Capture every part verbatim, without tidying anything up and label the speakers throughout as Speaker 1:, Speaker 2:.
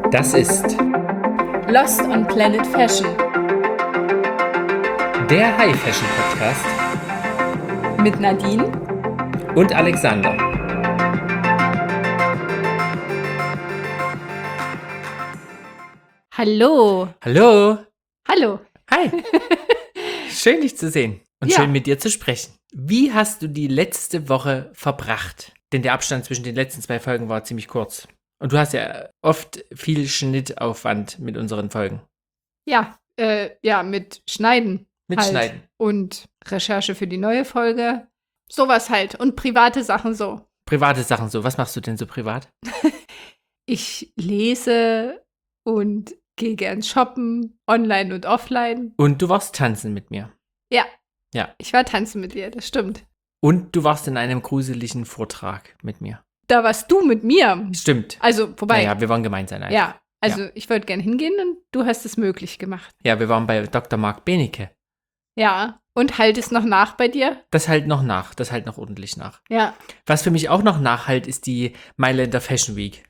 Speaker 1: Das ist
Speaker 2: Lost on Planet Fashion
Speaker 1: der High Fashion Podcast
Speaker 2: mit Nadine
Speaker 1: und Alexander.
Speaker 2: Hallo.
Speaker 1: Hallo.
Speaker 2: Hallo.
Speaker 1: Hi. Schön, dich zu sehen und
Speaker 2: Ja.
Speaker 1: schön mit dir zu sprechen. Wie hast du die letzte Woche verbracht? Denn der Abstand zwischen den letzten zwei Folgen war ziemlich kurz. Und du hast ja oft viel Schnittaufwand mit unseren Folgen.
Speaker 2: Ja, äh, ja, mit Schneiden.
Speaker 1: Mit
Speaker 2: halt.
Speaker 1: Schneiden.
Speaker 2: Und Recherche für die neue Folge. Sowas halt. Und private Sachen so.
Speaker 1: Private Sachen so. Was machst du denn so privat?
Speaker 2: Ich lese und gehe gern shoppen, online und offline.
Speaker 1: Und du warst tanzen mit mir.
Speaker 2: Ja.
Speaker 1: Ja.
Speaker 2: Ich war tanzen mit dir, das stimmt.
Speaker 1: Und du warst in einem gruseligen Vortrag mit mir.
Speaker 2: Da warst du mit mir.
Speaker 1: Stimmt.
Speaker 2: Also, wobei.
Speaker 1: Naja, wir waren gemeinsam. einfach.
Speaker 2: Ja, also ich wollte gern hingehen und du hast es möglich gemacht.
Speaker 1: Ja, wir waren bei Doktor Marc Benecke.
Speaker 2: Ja. Und halt es noch nach bei dir?
Speaker 1: Das halt noch nach, das halt noch ordentlich nach.
Speaker 2: Ja.
Speaker 1: Was für mich auch noch nachhalt, ist die Mailänder Fashion Week.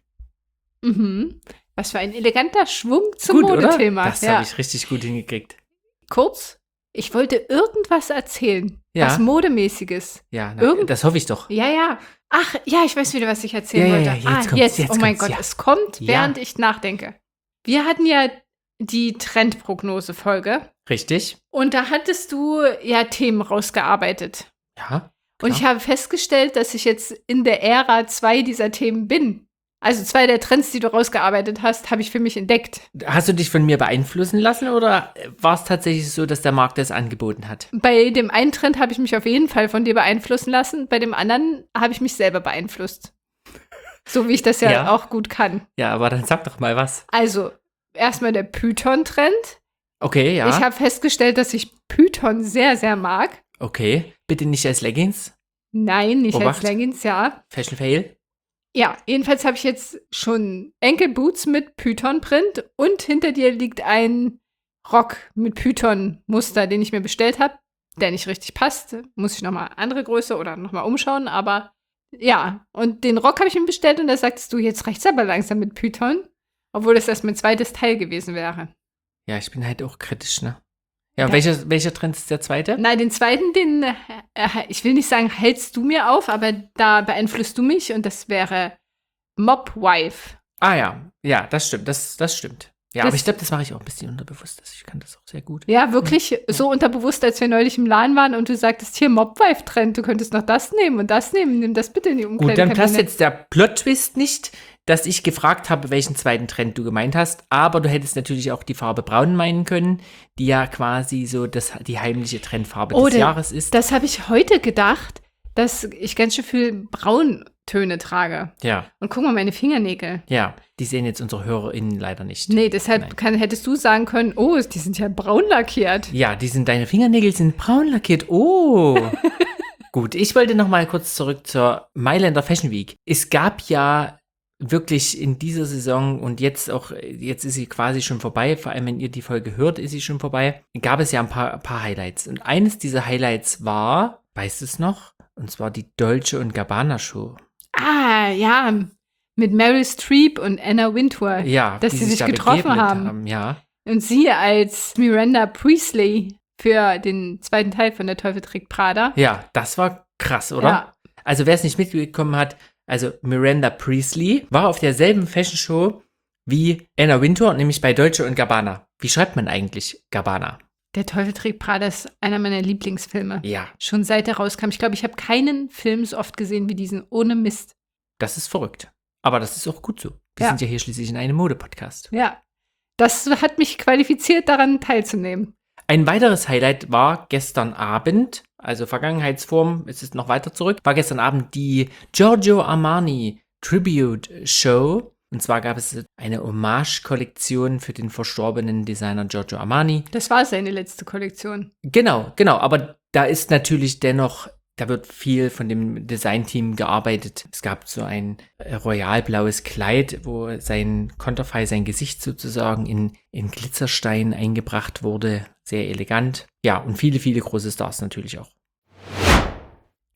Speaker 2: Mhm. Was für ein eleganter Schwung zum
Speaker 1: Gut,
Speaker 2: Modethema.
Speaker 1: oder? Das
Speaker 2: ja.
Speaker 1: habe ich richtig gut hingekriegt.
Speaker 2: Kurz, ich wollte irgendwas erzählen.
Speaker 1: Ja.
Speaker 2: Was Modemäßiges.
Speaker 1: Ja, na,
Speaker 2: Irgend-
Speaker 1: das hoffe ich doch.
Speaker 2: Ja, ja. Ach, ja, ich weiß wieder, was ich erzählen
Speaker 1: Ja, ja,
Speaker 2: wollte.
Speaker 1: ja, jetzt
Speaker 2: ah,
Speaker 1: kommt's,
Speaker 2: jetzt.
Speaker 1: jetzt
Speaker 2: Oh mein
Speaker 1: kommt's,
Speaker 2: Gott,
Speaker 1: ja.
Speaker 2: es kommt,
Speaker 1: Ja.
Speaker 2: während ich nachdenke. Wir hatten ja die Trendprognose-Folge
Speaker 1: Richtig?
Speaker 2: und da hattest du ja Themen rausgearbeitet.
Speaker 1: Ja.
Speaker 2: Und ich habe festgestellt, dass ich jetzt in der Ära zwei dieser Themen bin. Also zwei der Trends, die du rausgearbeitet hast, habe ich für mich entdeckt.
Speaker 1: Hast du dich von mir beeinflussen lassen oder war es tatsächlich so, dass der Markt das angeboten hat?
Speaker 2: Bei dem einen Trend habe ich mich auf jeden Fall von dir beeinflussen lassen. Bei dem anderen habe ich mich selber beeinflusst. So wie ich das ja,
Speaker 1: Ja.
Speaker 2: auch gut kann.
Speaker 1: Ja, aber dann sag doch mal was.
Speaker 2: Also, erstmal der Python-Trend.
Speaker 1: Okay, ja.
Speaker 2: Ich habe festgestellt, dass ich Python sehr, sehr mag.
Speaker 1: Okay. Bitte nicht als Leggings.
Speaker 2: Nein, nicht als
Speaker 1: Obacht.
Speaker 2: Leggings, ja.
Speaker 1: Fashion Fail.
Speaker 2: Ja, jedenfalls habe ich jetzt schon Enkelboots mit Python-Print und hinter dir liegt ein Rock mit Python-Muster, den ich mir bestellt habe, der nicht richtig passt. Muss ich nochmal andere Größe oder nochmal umschauen, aber ja. Und den Rock habe ich mir bestellt und da sagtest du, jetzt reicht's aber langsam mit Python, obwohl das erst mein zweites Teil gewesen wäre.
Speaker 1: Ja, ich bin halt auch kritisch, ne? Ja, und
Speaker 2: Ja.
Speaker 1: welcher, welcher Trend ist der zweite?
Speaker 2: Nein, den zweiten, den, äh, ich will nicht sagen, hältst du mir auf, aber da beeinflusst du mich und das wäre Mobwife.
Speaker 1: Ah ja, ja, das stimmt, das, das stimmt. Ja,
Speaker 2: Das-
Speaker 1: aber ich glaube, das mache ich auch ein bisschen unterbewusst. Ich kann das auch sehr gut.
Speaker 2: Ja, wirklich so unterbewusst, als wir neulich im Laden waren und du sagtest, hier Mobwife-Trend, du könntest noch das nehmen und das nehmen, nimm das bitte in die
Speaker 1: Gut,
Speaker 2: Umkleidekabine.
Speaker 1: dann passt jetzt der Plot-Twist nicht, dass ich gefragt habe, welchen zweiten Trend du gemeint hast, aber du hättest natürlich auch die Farbe Braun meinen können, die ja quasi so das, die heimliche Trendfarbe
Speaker 2: Oh,
Speaker 1: des
Speaker 2: der-
Speaker 1: Jahres ist.
Speaker 2: Das habe ich heute gedacht, dass ich ganz schön viel Brauntöne trage.
Speaker 1: Ja,
Speaker 2: Und guck mal, meine Fingernägel.
Speaker 1: ja, die sehen jetzt unsere HörerInnen leider nicht.
Speaker 2: Nee, deshalb
Speaker 1: Nein.
Speaker 2: kann, hättest du sagen können, oh, die sind ja braun lackiert.
Speaker 1: Ja, die sind, deine Fingernägel sind braun lackiert. Oh. Gut, ich wollte noch mal kurz zurück zur Mailänder Fashion Week. Es gab ja wirklich in dieser Saison und jetzt auch, jetzt ist sie quasi schon vorbei, vor allem wenn ihr die Folge hört, ist sie schon vorbei, gab es ja ein paar, ein paar Highlights. Und eines dieser Highlights war, weißt du es noch? Und zwar die Dolce und Gabbana Show.
Speaker 2: Ah, ja, mit Meryl Streep und Anna Wintour.
Speaker 1: Ja,
Speaker 2: Dass
Speaker 1: die
Speaker 2: sie sich
Speaker 1: da
Speaker 2: getroffen
Speaker 1: begegnet
Speaker 2: haben.
Speaker 1: Ja,
Speaker 2: Und sie als Miranda Priestley für den zweiten Teil von Der Teufel trägt Prada.
Speaker 1: ja, das war krass, oder?
Speaker 2: Ja.
Speaker 1: Also wer es nicht mitbekommen hat, also Miranda Priestley war auf derselben Fashion Show wie Anna Wintour, nämlich bei Dolce und Gabbana. Wie schreibt man eigentlich Gabbana?
Speaker 2: Der Teufel trägt Prada ist einer meiner Lieblingsfilme.
Speaker 1: Ja,
Speaker 2: Schon seit er rauskam. Ich glaube, ich habe keinen Film so oft gesehen wie diesen, ohne Mist.
Speaker 1: das ist verrückt. Aber das ist auch gut so. Wir
Speaker 2: Ja.
Speaker 1: sind ja hier schließlich in einem Mode-Podcast.
Speaker 2: Ja, das hat mich qualifiziert, daran teilzunehmen.
Speaker 1: Ein weiteres Highlight war gestern Abend, also Vergangenheitsform, es ist noch weiter zurück, war gestern Abend die Giorgio Armani Tribute Show. Und zwar gab es eine Hommage-Kollektion für den verstorbenen Designer Giorgio Armani.
Speaker 2: Das war seine letzte Kollektion.
Speaker 1: Genau, genau, aber da ist natürlich dennoch, da wird viel von dem Designteam gearbeitet. Es gab so ein äh, royalblaues Kleid, wo sein Konterfei, sein Gesicht sozusagen in, in Glitzerstein eingebracht wurde. Sehr elegant. Ja, und viele, viele große Stars natürlich auch.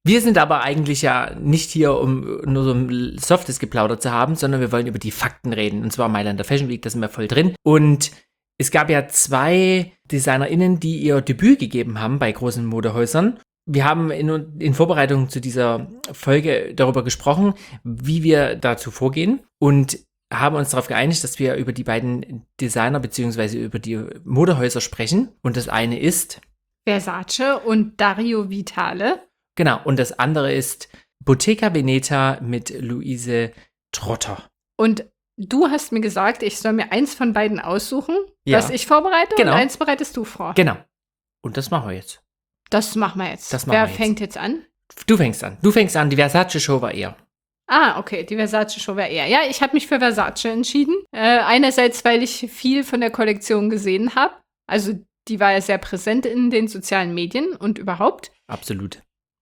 Speaker 1: Wir sind aber eigentlich ja nicht hier, um nur so ein softes Geplauder zu haben, sondern wir wollen über die Fakten reden. Und zwar Mailänder Fashion Week, da sind wir voll drin. Und es gab ja zwei DesignerInnen, die ihr Debüt gegeben haben bei großen Modehäusern. Wir haben in, in Vorbereitung zu dieser Folge darüber gesprochen, wie wir dazu vorgehen und haben uns darauf geeinigt, dass wir über die beiden Designer bzw. über die Modehäuser sprechen. Und das eine ist
Speaker 2: Versace und Dario Vitale.
Speaker 1: Genau, und das andere ist Bottega Veneta mit Luise Trotter.
Speaker 2: Und du hast mir gesagt, ich soll mir eins von beiden aussuchen,
Speaker 1: Ja.
Speaker 2: was ich vorbereite,
Speaker 1: Genau.
Speaker 2: und eins bereitest du vor.
Speaker 1: Genau. Und das machen wir jetzt.
Speaker 2: Das machen wir jetzt.
Speaker 1: Das machen
Speaker 2: Wer
Speaker 1: wir jetzt.
Speaker 2: fängt jetzt an?
Speaker 1: Du fängst an. Du fängst an. Die Versace-Show war eher.
Speaker 2: Ah, okay, die Versace-Show wäre eher. Ja, ich habe mich für Versace entschieden. Äh, einerseits, weil ich viel von der Kollektion gesehen habe. Also, die war ja sehr präsent in den sozialen Medien und überhaupt.
Speaker 1: Absolut.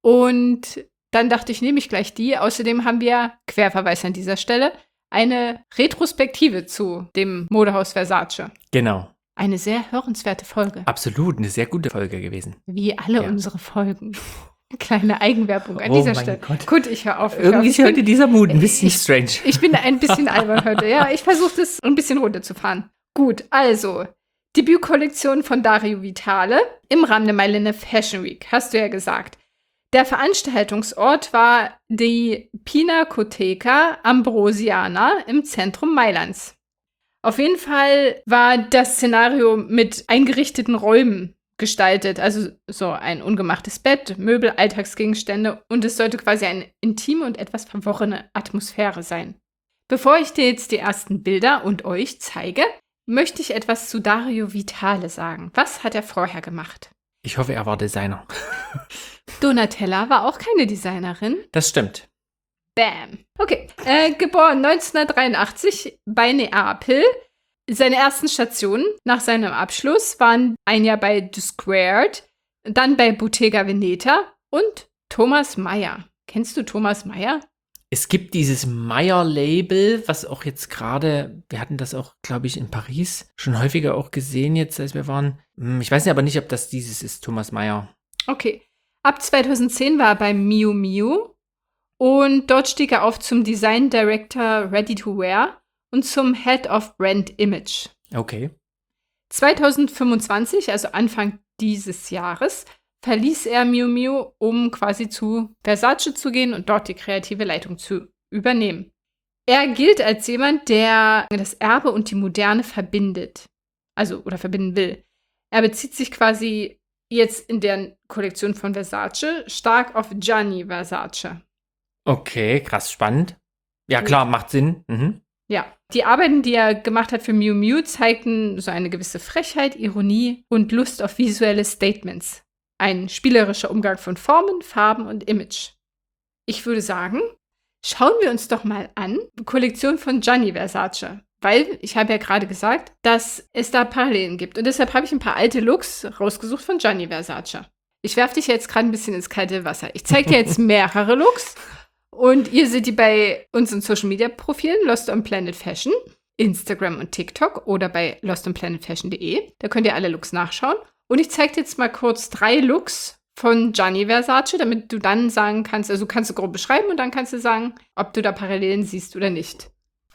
Speaker 2: Und dann dachte ich, nehme ich gleich die. Außerdem haben wir, Querverweis an dieser Stelle, eine Retrospektive zu dem Modehaus Versace.
Speaker 1: Genau.
Speaker 2: Eine sehr hörenswerte Folge.
Speaker 1: Absolut. Eine sehr gute Folge gewesen.
Speaker 2: Wie alle
Speaker 1: Ja.
Speaker 2: unsere Folgen. Kleine Eigenwerbung an
Speaker 1: Oh
Speaker 2: dieser
Speaker 1: mein
Speaker 2: Stelle.
Speaker 1: Gott.
Speaker 2: Gut, ich höre auf. Ich hör
Speaker 1: Irgendwie
Speaker 2: auf.
Speaker 1: ist heute dieser Mut ein bisschen
Speaker 2: ich-
Speaker 1: strange.
Speaker 2: Ich bin ein bisschen albern heute. Ja, ich versuche das ein bisschen runterzufahren. Gut, also, Debütkollektion von Dario Vitale im Rahmen der Mailänder Fashion Week, hast du ja gesagt. Der Veranstaltungsort war die Pinacoteca Ambrosiana im Zentrum Mailands. Auf jeden Fall war das Szenario mit eingerichteten Räumen gestaltet, also so ein ungemachtes Bett, Möbel, Alltagsgegenstände, und es sollte quasi eine intime und etwas verworrene Atmosphäre sein. Bevor ich dir jetzt die ersten Bilder und euch zeige, möchte ich etwas zu Dario Vitale sagen. Was hat er vorher gemacht?
Speaker 1: Ich hoffe, er war Designer.
Speaker 2: Donatella war auch keine Designerin.
Speaker 1: Das stimmt.
Speaker 2: Bam. Okay. Äh, geboren neunzehnhundertdreiundachtzig bei Neapel. Seine ersten Stationen nach seinem Abschluss waren ein Jahr bei The Squared, dann bei Bottega Veneta und Thomas Meyer. Kennst du Thomas Meyer?
Speaker 1: Es gibt dieses Meyer-Label, was auch jetzt gerade, wir hatten das auch, glaube ich, in Paris schon häufiger auch gesehen jetzt, als wir waren. Hm, Ich weiß aber nicht, ob das dieses ist, Thomas Meyer.
Speaker 2: Okay. Ab zweitausendzehn war er bei Miu Miu und dort stieg er auf zum Design Director Ready to Wear und zum Head of Brand Image.
Speaker 1: Okay.
Speaker 2: zweitausendfünfundzwanzig, also Anfang dieses Jahres, verließ er Miu Miu, um quasi zu Versace zu gehen und dort die kreative Leitung zu übernehmen. Er gilt als jemand, der das Erbe und die Moderne verbindet. Also, oder verbinden will. Er bezieht sich quasi jetzt in der Kollektion von Versace stark auf Gianni Versace.
Speaker 1: Okay, krass, spannend. Ja, klar, macht Sinn. Mhm.
Speaker 2: Ja, die Arbeiten, die er gemacht hat für Miu Miu, zeigten so eine gewisse Frechheit, Ironie und Lust auf visuelle Statements. Ein spielerischer Umgang von Formen, Farben und Image. Ich würde sagen, schauen wir uns doch mal an, die Kollektion von Gianni Versace. Weil, ich habe ja gerade gesagt, dass es da Parallelen gibt. Und deshalb habe ich ein paar alte Looks rausgesucht von Gianni Versace. Ich werfe dich jetzt gerade ein bisschen ins kalte Wasser. Ich zeige dir jetzt mehrere Looks. Und ihr seht die bei unseren Social-Media-Profilen Lost on Planet Fashion, Instagram und TikTok oder bei lost on planet fashion punkt de. Da könnt ihr alle Looks nachschauen. Und ich zeige dir jetzt mal kurz drei Looks von Gianni Versace, damit du dann sagen kannst, also kannst du grob beschreiben und dann kannst du sagen, ob du da Parallelen siehst oder nicht.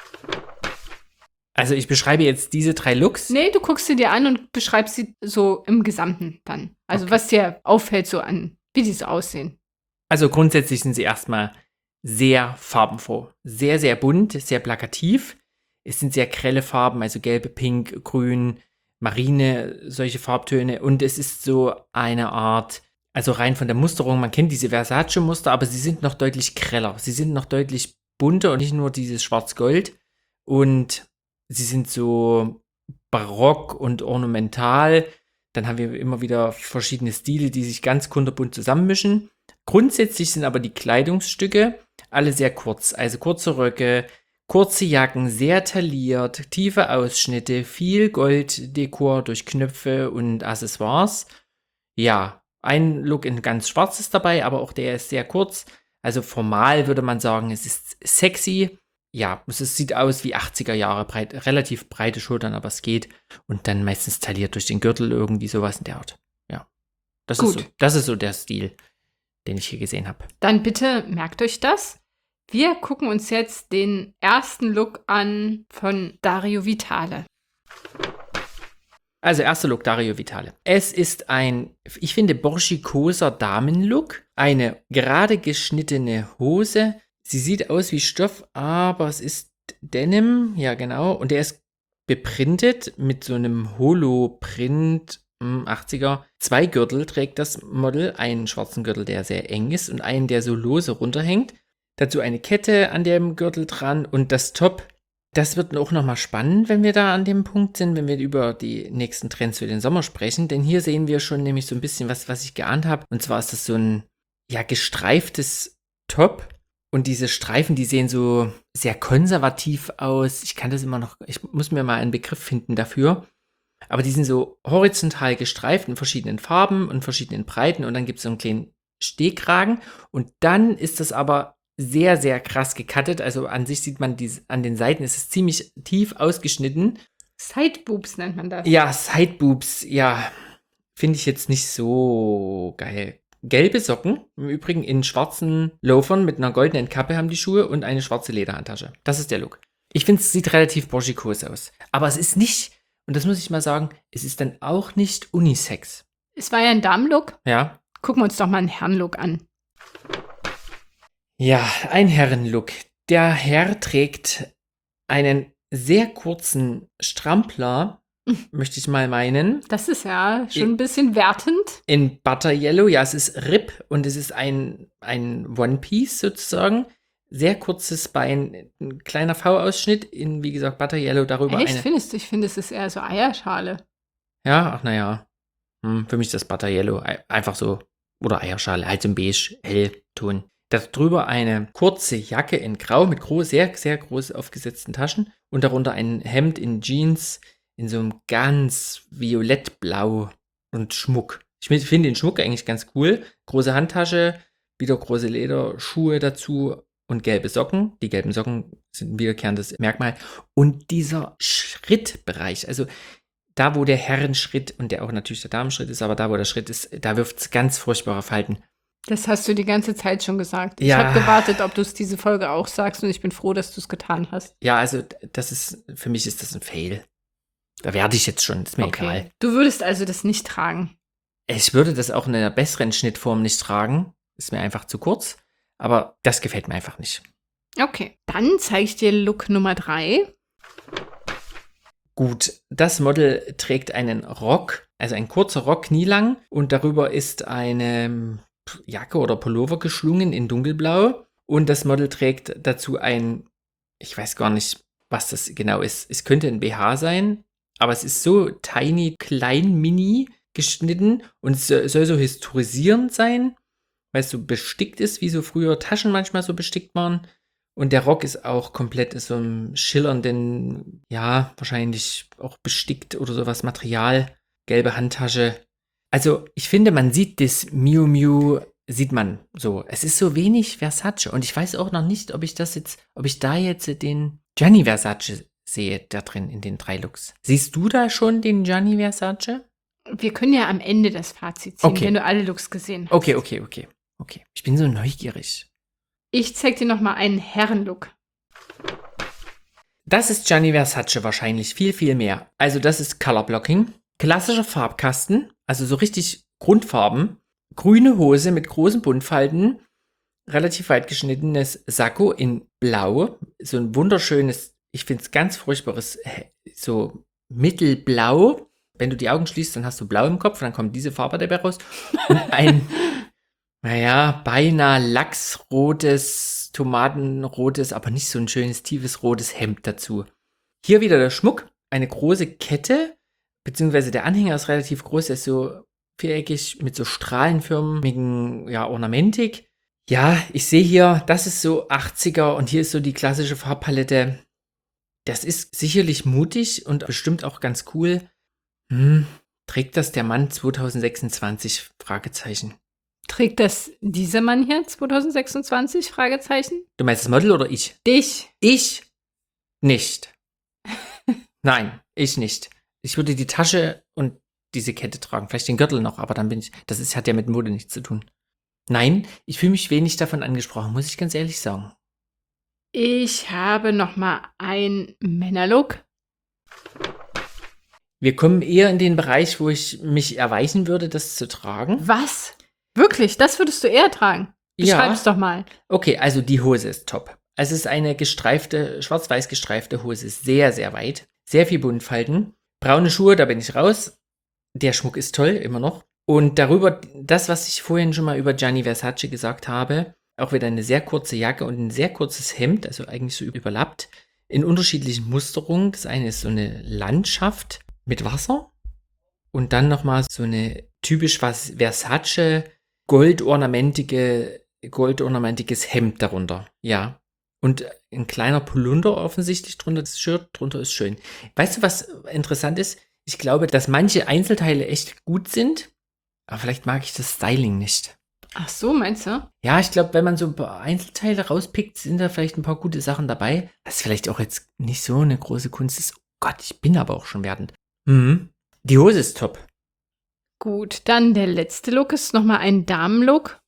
Speaker 1: Also ich beschreibe jetzt diese drei Looks.
Speaker 2: Nee, du guckst sie dir an und beschreibst sie so im Gesamten dann. Also
Speaker 1: Okay.
Speaker 2: was dir auffällt so an, wie die so aussehen.
Speaker 1: Also grundsätzlich sind sie erstmal sehr farbenfroh. Sehr, sehr bunt, sehr plakativ. Es sind sehr grelle Farben, also gelb, pink, grün, marine, solche Farbtöne. Und es ist so eine Art, also rein von der Musterung, man kennt diese Versace-Muster, aber sie sind noch deutlich greller. Sie sind noch deutlich bunter und nicht nur dieses Schwarz-Gold. Und sie sind so barock und ornamental. Dann haben wir immer wieder verschiedene Stile, die sich ganz kunterbunt zusammenmischen. Grundsätzlich sind aber die Kleidungsstücke alle sehr kurz. Also kurze Röcke, kurze Jacken, sehr tailliert, tiefe Ausschnitte, viel Golddekor durch Knöpfe und Accessoires. Ja, ein Look in ganz schwarz ist dabei, aber auch der ist sehr kurz. Also formal würde man sagen, es ist sexy. Ja, es ist, sieht aus wie achtziger Jahre, breit, relativ breite Schultern, aber es geht. Und dann meistens tailliert durch den Gürtel irgendwie sowas in der Art. Ja, das, ist
Speaker 2: Gut.
Speaker 1: so, das ist so der Stil. den ich hier gesehen habe.
Speaker 2: Dann bitte merkt euch das. Wir gucken uns jetzt den ersten Look an von Dario Vitale.
Speaker 1: Also erster Look, Dario Vitale. Es ist ein, ich finde, borschikoser Damenlook. Eine gerade geschnittene Hose. Sie sieht aus wie Stoff, aber es ist Denim. Ja, genau. Und der ist beprintet mit so einem Holo-Print. achtziger. Zwei Gürtel trägt das Model. Einen schwarzen Gürtel, der sehr eng ist und einen, der so lose runterhängt. Dazu eine Kette an dem Gürtel dran und das Top. Das wird auch nochmal spannend, wenn wir da an dem Punkt sind, wenn wir über die nächsten Trends für den Sommer sprechen. Denn hier sehen wir schon nämlich so ein bisschen was, was ich geahnt habe. Und zwar ist das so ein, ja, gestreiftes Top. Und diese Streifen, die sehen so sehr konservativ aus. Ich kann das immer noch, ich muss mir mal einen Begriff finden dafür. Aber die sind so horizontal gestreift in verschiedenen Farben und verschiedenen Breiten. Und dann gibt es so einen kleinen Stehkragen. Und dann ist das aber sehr, sehr krass gecuttet. Also an sich sieht man, die, an den Seiten ist es ziemlich tief ausgeschnitten.
Speaker 2: Sideboobs nennt man das.
Speaker 1: Ja, Sideboobs, ja, finde ich jetzt nicht so geil. Gelbe Socken, im Übrigen in schwarzen Loafern mit einer goldenen Kappe haben die Schuhe und eine schwarze Lederhandtasche. Das ist der Look. Ich finde, es sieht relativ borschikos aus. Aber es ist nicht, und das muss ich mal sagen, es ist dann auch nicht Unisex.
Speaker 2: Es war ja ein Damenlook.
Speaker 1: Ja.
Speaker 2: Gucken wir uns doch mal einen Herrenlook an.
Speaker 1: Ja, ein Herrenlook. Der Herr trägt einen sehr kurzen Strampler, möchte ich mal meinen.
Speaker 2: Das ist ja schon ein bisschen wertend.
Speaker 1: In Butter Yellow, ja, es ist Rip und es ist ein, ein One-Piece sozusagen. Sehr kurzes Bein, ein kleiner V-Ausschnitt in, wie gesagt, Butter Yellow, darüber
Speaker 2: Echt,
Speaker 1: eine...
Speaker 2: findest du? Ich finde, es ist eher so Eierschale.
Speaker 1: Ja, ach naja. Hm, für mich ist das Butter Yellow einfach so, oder Eierschale, halt so ein beige, Hellton. Darüber eine kurze Jacke in Grau mit groß, sehr, sehr groß aufgesetzten Taschen und darunter ein Hemd in Jeans in so einem ganz violettblau und Schmuck. Ich finde den Schmuck eigentlich ganz cool. Große Handtasche, wieder große Lederschuhe dazu und gelbe Socken. Die gelben Socken sind ein wiederkehrendes Merkmal. Und dieser Schrittbereich, also da, wo der Herrenschritt und der auch natürlich der Damenschritt ist, aber da, wo der Schritt ist, da wirft es ganz furchtbare Falten.
Speaker 2: Das hast du die ganze Zeit schon gesagt.
Speaker 1: Ja.
Speaker 2: Ich habe gewartet, ob du es diese Folge auch sagst und ich bin froh, dass du es getan hast.
Speaker 1: Ja, also das ist, für mich ist das ein Fail. Da werde ich jetzt schon, ist mir
Speaker 2: Okay.
Speaker 1: egal.
Speaker 2: Du würdest also das nicht tragen.
Speaker 1: Ich würde das auch in einer besseren Schnittform nicht tragen. Ist mir einfach zu kurz. Aber das gefällt mir einfach nicht.
Speaker 2: Okay, dann zeige ich dir Look Nummer drei.
Speaker 1: Gut, das Model trägt einen Rock, also ein kurzer Rock, knielang. Und darüber ist eine Jacke oder Pullover geschlungen in dunkelblau. Und das Model trägt dazu ein, ich weiß gar nicht, was das genau ist. Es könnte ein B H sein, aber es ist so tiny, klein, mini geschnitten und es soll so historisierend sein, weil es so bestickt ist, wie so früher Taschen manchmal so bestickt waren. Und der Rock ist auch komplett in so einem schillernden, ja, wahrscheinlich auch bestickt oder sowas, Material, gelbe Handtasche. Also ich finde, man sieht das Miu Miu, sieht man so. Es ist so wenig Versace und ich weiß auch noch nicht, ob ich das jetzt, ob ich da jetzt den Gianni Versace sehe da drin in den drei Looks. Siehst du da schon den Gianni Versace?
Speaker 2: Wir können ja am Ende das Fazit ziehen,
Speaker 1: Okay.
Speaker 2: wenn du alle Looks gesehen hast.
Speaker 1: Okay, okay, okay, okay. Ich bin so neugierig.
Speaker 2: Ich zeig dir noch mal einen Herrenlook.
Speaker 1: Das ist Gianni Versace wahrscheinlich viel, viel mehr. Also das ist Color Blocking. Klassischer Farbkasten, also so richtig Grundfarben. Grüne Hose mit großen Buntfalten. Relativ weit geschnittenes Sakko in Blau. So ein wunderschönes, ich finde es ganz furchtbares, so mittelblau. Wenn du die Augen schließt, dann hast du blau im Kopf, dann kommt diese Farbe dabei raus. Und ein, naja, beinahe lachsrotes, tomatenrotes, aber nicht so ein schönes, tiefes rotes Hemd dazu. Hier wieder der Schmuck, eine große Kette, beziehungsweise der Anhänger ist relativ groß, der ist so viereckig mit so strahlenförmigen, ja, Ornamentik. Ja, ich sehe hier, das ist so achtziger und hier ist so die klassische Farbpalette. Das ist sicherlich mutig und bestimmt auch ganz cool. Hm, trägt das der Mann zwanzig sechsundzwanzig? Fragezeichen.
Speaker 2: Trägt das dieser Mann hier zwanzig sechsundzwanzig? Fragezeichen.
Speaker 1: Du meinst das Model oder ich?
Speaker 2: Dich.
Speaker 1: Ich nicht. Nein, ich nicht. Ich würde die Tasche und diese Kette tragen, vielleicht den Gürtel noch, aber dann bin ich, das ist, hat ja mit Mode nichts zu tun. Nein, ich fühle mich wenig davon angesprochen, muss ich ganz ehrlich sagen.
Speaker 2: Ich habe noch mal ein Männerlook.
Speaker 1: Wir kommen eher in den Bereich, wo ich mich erweichen würde, das zu tragen.
Speaker 2: Was? Wirklich? Das würdest du eher tragen? Beschreib's
Speaker 1: Ja.
Speaker 2: doch mal.
Speaker 1: Okay, also die Hose ist top. Es ist eine gestreifte, schwarz-weiß gestreifte Hose, sehr, sehr weit. Sehr viel Buntfalten. Braune Schuhe, da bin ich raus. Der Schmuck ist toll, immer noch. Und darüber, das, was ich vorhin schon mal über Gianni Versace gesagt habe, auch wieder eine sehr kurze Jacke und ein sehr kurzes Hemd, also eigentlich so überlappt, in unterschiedlichen Musterungen. Das eine ist so eine Landschaft mit Wasser und dann nochmal so eine typisch was Versace goldornamentige, goldornamentiges Hemd darunter. Ja. Und ein kleiner Polunder offensichtlich drunter. Das Shirt drunter ist schön. Weißt du, was interessant ist? Ich glaube, dass manche Einzelteile echt gut sind, aber vielleicht mag ich das Styling nicht.
Speaker 2: Ach so, meinst du?
Speaker 1: Ja, ich glaube, wenn man so ein paar Einzelteile rauspickt, sind da vielleicht ein paar gute Sachen dabei. Das vielleicht auch jetzt nicht so eine große Kunst ist. Oh Gott, ich bin aber auch schon werdend. Mhm. Die Hose ist top.
Speaker 2: Gut, dann der letzte Look ist nochmal ein Damenlook.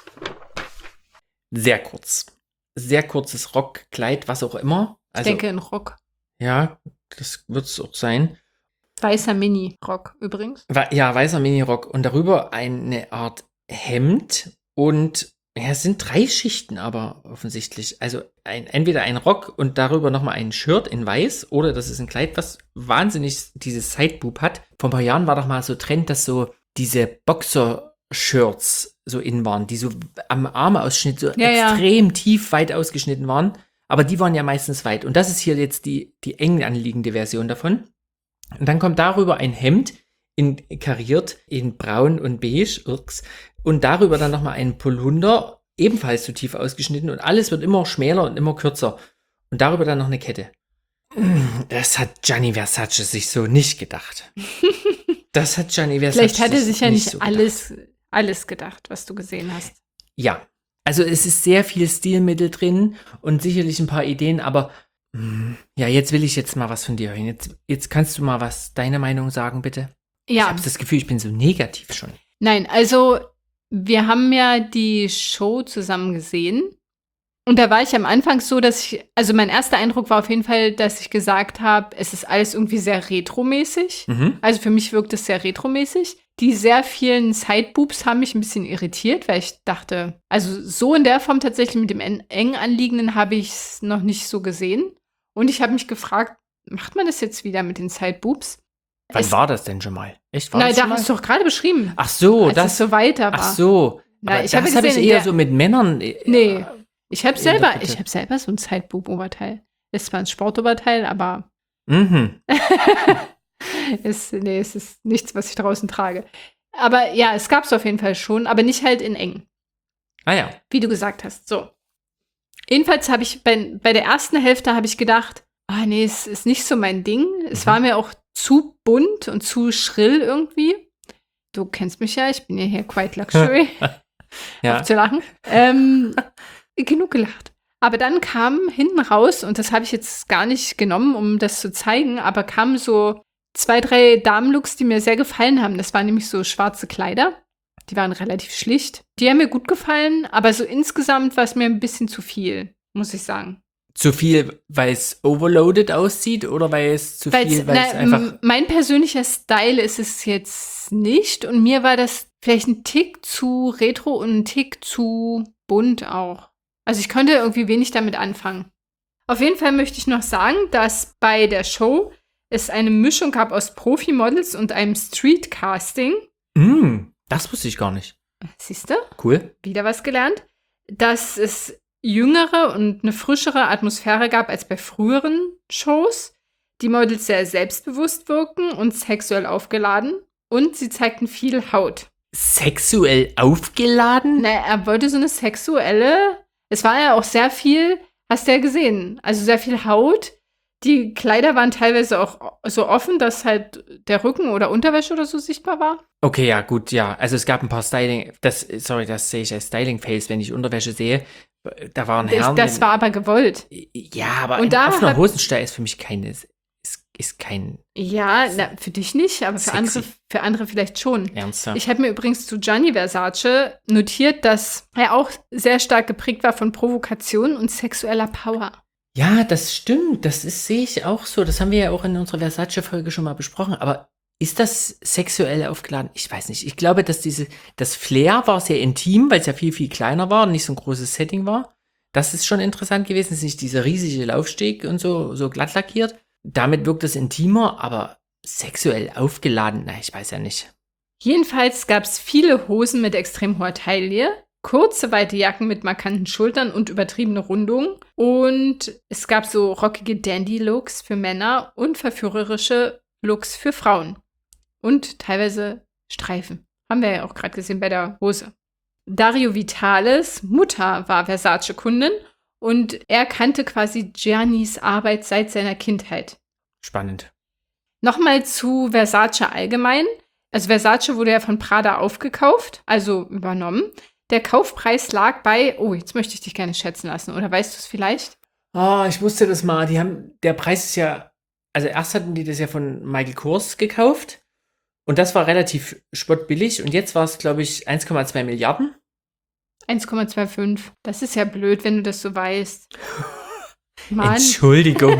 Speaker 1: Sehr kurz. Sehr kurzes Rockkleid, was auch immer. Also,
Speaker 2: Ich denke in Rock.
Speaker 1: ja, das wird es auch sein.
Speaker 2: Weißer Mini-Rock übrigens.
Speaker 1: Wa- Ja, weißer Minirock und darüber eine Art Hemd und ja, es sind drei Schichten aber offensichtlich. Also ein, entweder ein Rock und darüber nochmal ein Shirt in weiß oder das ist ein Kleid, was wahnsinnig dieses Sideboob hat. Vor ein paar Jahren war doch mal so Trend, dass so diese Boxer-Shirts so in waren, die so am Armausschnitt so
Speaker 2: Ja, ja.
Speaker 1: extrem tief weit ausgeschnitten waren. Aber die waren ja meistens weit. Und das ist hier jetzt die, die eng anliegende Version davon. Und dann kommt darüber ein Hemd in kariert in braun und beige, irks, und darüber dann nochmal ein Polunder, ebenfalls so tief ausgeschnitten und alles wird immer schmäler und immer kürzer. Und darüber dann noch eine Kette. Das hat Gianni Versace sich so nicht gedacht. Das hat Gianni Versace
Speaker 2: Vielleicht hat er sich ja nicht
Speaker 1: so gedacht.
Speaker 2: alles, alles gedacht, was du gesehen hast.
Speaker 1: Ja, also es ist sehr viel Stilmittel drin und sicherlich ein paar Ideen, aber mm, ja, jetzt will ich jetzt mal was von dir hören. Jetzt, jetzt kannst du mal was, deine Meinung sagen, bitte. Ich
Speaker 2: Ja,
Speaker 1: habe das Gefühl, ich bin so negativ schon.
Speaker 2: nein, also wir haben ja die Show zusammen gesehen. Und da war ich am Anfang so, dass ich, also mein erster Eindruck war auf jeden Fall, dass ich gesagt habe, es ist alles irgendwie sehr retromäßig.
Speaker 1: Mhm.
Speaker 2: Also für mich wirkt es sehr retromäßig. Die sehr vielen Sideboobs haben mich ein bisschen irritiert, weil ich dachte, also so in der Form tatsächlich mit dem en- eng anliegenden habe ich es noch nicht so gesehen. Und ich habe mich gefragt, macht man das jetzt wieder mit den Sideboobs?
Speaker 1: Wann
Speaker 2: Es-
Speaker 1: war das denn schon mal? Echt? War
Speaker 2: Nein,
Speaker 1: das
Speaker 2: da
Speaker 1: schon mal?
Speaker 2: hast du doch gerade beschrieben,
Speaker 1: Ach so,
Speaker 2: als
Speaker 1: das.
Speaker 2: es so weiter war.
Speaker 1: Ach so.
Speaker 2: Na,
Speaker 1: Aber
Speaker 2: ich
Speaker 1: das
Speaker 2: habe
Speaker 1: habe ich
Speaker 2: gesehen, in
Speaker 1: eher
Speaker 2: der-
Speaker 1: so mit Männern. äh,
Speaker 2: Nee. Ich habe selber,
Speaker 1: Interpretiert.
Speaker 2: ich habe selber so ein Sideboob-Oberteil. Ist zwar ein Sportoberteil, aber
Speaker 1: Mhm.
Speaker 2: ist, nee, es ist nichts, was ich draußen trage. Aber ja, es gab es auf jeden Fall schon, aber nicht halt in eng,
Speaker 1: Ah ja.
Speaker 2: wie du gesagt hast. So. Jedenfalls habe ich bei, bei der ersten Hälfte habe ich gedacht, ah nee, es ist nicht so mein Ding. Es
Speaker 1: Mhm.
Speaker 2: war mir auch zu bunt und zu schrill irgendwie. Du kennst mich ja, ich bin ja hier Quite Luxury.
Speaker 1: Ja.
Speaker 2: zu lachen. Ähm, genug gelacht. Aber dann kam hinten raus, und das habe ich jetzt gar nicht genommen, um das zu zeigen, aber kamen so zwei, drei Damenlooks, die mir sehr gefallen haben. Das waren nämlich so schwarze Kleider. Die waren relativ schlicht. Die haben mir gut gefallen, aber so insgesamt war es mir ein bisschen zu viel, muss ich sagen.
Speaker 1: Zu viel, weil es overloaded aussieht oder weil es zu
Speaker 2: Weil's-
Speaker 1: viel, weil es
Speaker 2: na,
Speaker 1: einfach.
Speaker 2: m- mein persönlicher Style ist es jetzt nicht, und mir war das vielleicht ein Tick zu retro und ein Tick zu bunt auch. Also ich konnte irgendwie wenig damit anfangen. Auf jeden Fall möchte ich noch sagen, dass bei der Show es eine Mischung gab aus Profi-Models und einem Street-Casting.
Speaker 1: Mm, das wusste ich gar nicht.
Speaker 2: Siehst du?
Speaker 1: Cool.
Speaker 2: Wieder was gelernt. Dass es jüngere und eine frischere Atmosphäre gab als bei früheren Shows. Die Models sehr selbstbewusst wirken und sexuell aufgeladen. Und sie zeigten viel Haut.
Speaker 1: Sexuell aufgeladen?
Speaker 2: Na, er wollte so eine sexuelle. Es war ja auch sehr viel, hast du ja gesehen. Also sehr viel Haut. Die Kleider waren teilweise auch so offen, dass halt der Rücken oder Unterwäsche oder so sichtbar war.
Speaker 1: Okay, ja, gut, ja. Also es gab ein paar Styling, das, sorry, das sehe ich als Styling-Face, wenn ich Unterwäsche sehe. Da waren
Speaker 2: Das,
Speaker 1: Herren.
Speaker 2: das war aber gewollt.
Speaker 1: Ja, aber
Speaker 2: Und
Speaker 1: ein
Speaker 2: da
Speaker 1: offener
Speaker 2: hat-
Speaker 1: Hosenstall ist für mich keine. Ist, ist kein
Speaker 2: Ja, na, für dich nicht, aber für andere,
Speaker 1: Sexy.
Speaker 2: für andere vielleicht schon.
Speaker 1: Ernster.
Speaker 2: Ich habe mir übrigens zu Gianni Versace notiert, dass er auch sehr stark geprägt war von Provokation und sexueller Power.
Speaker 1: Ja, das stimmt. Das ist, sehe ich auch so. Das haben wir ja auch in unserer Versace-Folge schon mal besprochen. Aber ist das sexuell aufgeladen? Ich weiß nicht. Ich glaube, dass diese, das Flair war sehr intim, weil es ja viel, viel kleiner war und nicht so ein großes Setting war. Das ist schon interessant gewesen. Es ist nicht dieser riesige Laufsteg und so, so glatt lackiert. Damit wirkt es intimer, aber sexuell aufgeladen, na, ich weiß ja nicht.
Speaker 2: Jedenfalls gab es viele Hosen mit extrem hoher Taille, kurze, weite Jacken mit markanten Schultern und übertriebene Rundungen. Und es gab so rockige Dandy-Looks für Männer und verführerische Looks für Frauen. Und teilweise Streifen. Haben wir ja auch gerade gesehen bei der Hose. Dario Vitales Mutter war Versace-Kundin und er kannte quasi Giannis Arbeit seit seiner Kindheit.
Speaker 1: Spannend.
Speaker 2: Nochmal zu Versace allgemein. Also Versace wurde ja von Prada aufgekauft, also übernommen. Der Kaufpreis lag bei, oh, jetzt möchte ich dich gerne schätzen lassen, oder weißt du es vielleicht?
Speaker 1: Ah, ich wusste das mal. Die haben, der Preis ist ja, also erst hatten die das ja von Michael Kors gekauft und das war relativ spottbillig und jetzt war es, glaube ich, eins Komma zwei Milliarden.
Speaker 2: eins Komma fünfundzwanzig. Das ist ja blöd, wenn du das so weißt. Mann.
Speaker 1: Entschuldigung,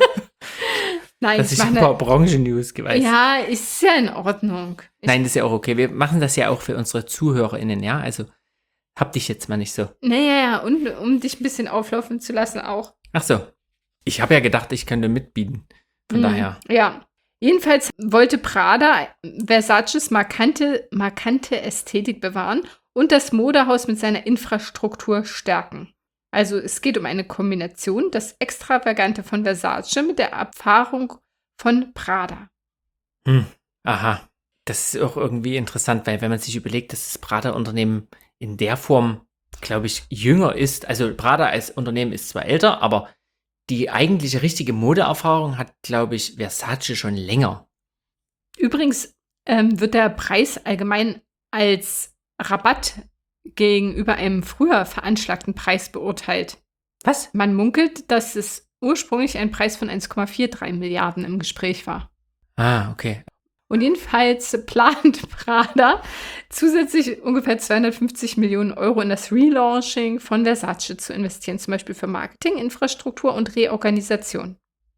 Speaker 2: Nein,
Speaker 1: dass ich
Speaker 2: mach
Speaker 1: ein
Speaker 2: ne-
Speaker 1: paar Branchen-News weiß.
Speaker 2: Ja, ist ja in Ordnung. Ich,
Speaker 1: Nein, das ist ja auch okay. Wir machen das ja auch für unsere ZuhörerInnen, ja? Also hab dich jetzt mal nicht so.
Speaker 2: Naja, ja, und um dich ein bisschen auflaufen zu lassen auch.
Speaker 1: Ach so. Ich habe ja gedacht, ich könnte mitbieten. Von
Speaker 2: Mhm.
Speaker 1: daher.
Speaker 2: Ja. Jedenfalls wollte Prada Versaces markante, markante Ästhetik bewahren und das Modehaus mit seiner Infrastruktur stärken. Also es geht um eine Kombination, das Extravagante von Versace mit der Erfahrung von Prada.
Speaker 1: Hm. Aha. Das ist auch irgendwie interessant, weil wenn man sich überlegt, dass das Prada-Unternehmen in der Form, glaube ich, jünger ist. Also Prada als Unternehmen ist zwar älter, aber die eigentliche richtige Modeerfahrung hat, glaube ich, Versace schon länger.
Speaker 2: Übrigens ähm, wird der Preis allgemein als Rabatt gegenüber einem früher veranschlagten Preis beurteilt.
Speaker 1: Was?
Speaker 2: Man munkelt, dass es ursprünglich ein Preis von eins Komma dreiundvierzig Milliarden im Gespräch war.
Speaker 1: Ah, okay.
Speaker 2: Und jedenfalls plant Prada zusätzlich ungefähr zweihundertfünfzig Millionen Euro in das Relaunching von Versace zu investieren, zum Beispiel für Marketing, Infrastruktur und Reorganisation.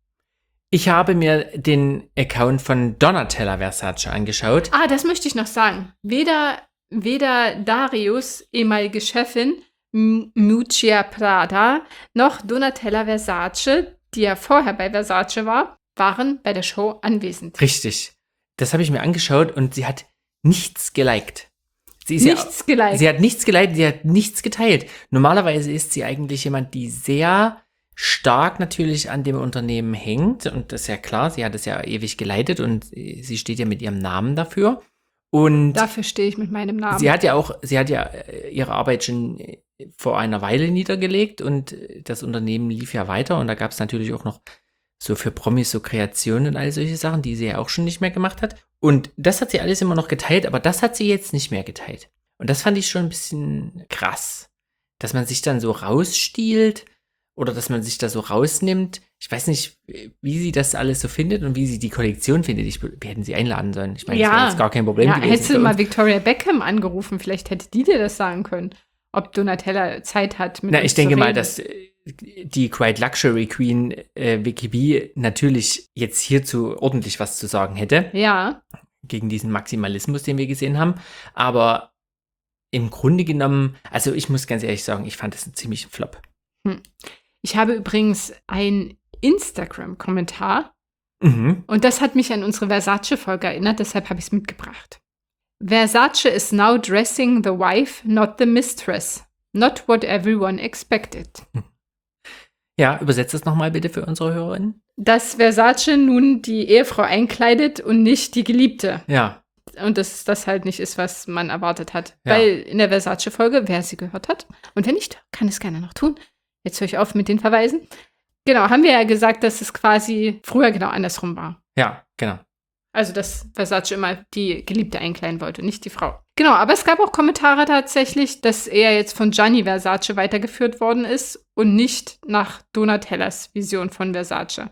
Speaker 1: Ich habe mir den Account von Donatella Versace angeschaut.
Speaker 2: Ah, das möchte ich noch sagen. Weder, weder Darius, ehemalige Chefin, M- Miuccia Prada, noch Donatella Versace, die ja vorher bei Versace war, waren bei der Show anwesend.
Speaker 1: Richtig. Das habe ich mir angeschaut und sie hat nichts geliked. Sie ist
Speaker 2: Nichts
Speaker 1: ja,
Speaker 2: geliked.
Speaker 1: Sie hat nichts geliked, sie hat nichts geteilt. Normalerweise ist sie eigentlich jemand, die sehr stark natürlich an dem Unternehmen hängt. Und das ist ja klar, sie hat es ja ewig geleitet und sie steht ja mit ihrem Namen dafür. Und
Speaker 2: Dafür stehe ich mit meinem Namen.
Speaker 1: sie hat ja auch, sie hat ja äh, ihre Arbeit schon äh, vor einer Weile niedergelegt und äh, das Unternehmen lief ja weiter und da gab es natürlich auch noch so für Promis so Kreationen und all solche Sachen, die sie ja auch schon nicht mehr gemacht hat. Und das hat sie alles immer noch geteilt, aber das hat sie jetzt nicht mehr geteilt. Und das fand ich schon ein bisschen krass, dass man sich dann so rausstiehlt oder dass man sich da so rausnimmt. Ich weiß nicht, wie sie das alles so findet und wie sie die Kollektion findet. Ich, wir hätten sie einladen sollen. Ich meine, das
Speaker 2: Ja.
Speaker 1: wäre jetzt gar kein Problem
Speaker 2: Ja,
Speaker 1: gewesen.
Speaker 2: hättest du
Speaker 1: für
Speaker 2: mal
Speaker 1: uns.
Speaker 2: Victoria Beckham angerufen, vielleicht hätte die dir das sagen können, ob Donatella Zeit hat, mit
Speaker 1: Na,
Speaker 2: uns
Speaker 1: ich denke
Speaker 2: zu
Speaker 1: mal,
Speaker 2: reden.
Speaker 1: dass äh, die Quiet Luxury Queen äh, Vicky B natürlich jetzt hierzu ordentlich was zu sagen hätte,
Speaker 2: Ja,
Speaker 1: gegen diesen Maximalismus, den wir gesehen haben. Aber im Grunde genommen, also ich muss ganz ehrlich sagen, ich fand das einen ziemlichen Flop.
Speaker 2: ich habe übrigens einen Instagram-Kommentar
Speaker 1: Mhm.
Speaker 2: und das hat mich an unsere Versace-Folge erinnert, deshalb habe ich es mitgebracht. Versace is now dressing the wife, not the mistress. Not what everyone expected.
Speaker 1: Ja, übersetzt das nochmal bitte für unsere Hörerinnen.
Speaker 2: Dass Versace nun die Ehefrau einkleidet und nicht die Geliebte.
Speaker 1: Ja,
Speaker 2: Und dass das halt nicht ist, was man erwartet hat.
Speaker 1: Ja.
Speaker 2: Weil in der Versace-Folge, wer sie gehört hat, und wenn nicht, kann es gerne noch tun. Jetzt höre ich auf mit den Verweisen. Genau, haben wir ja gesagt, dass es quasi früher genau andersrum war.
Speaker 1: ja, genau.
Speaker 2: Also, dass Versace immer die Geliebte einkleiden wollte, nicht die Frau. Genau, aber es gab auch Kommentare tatsächlich, dass er jetzt von Gianni Versace weitergeführt worden ist und nicht nach Donatellas Vision von Versace.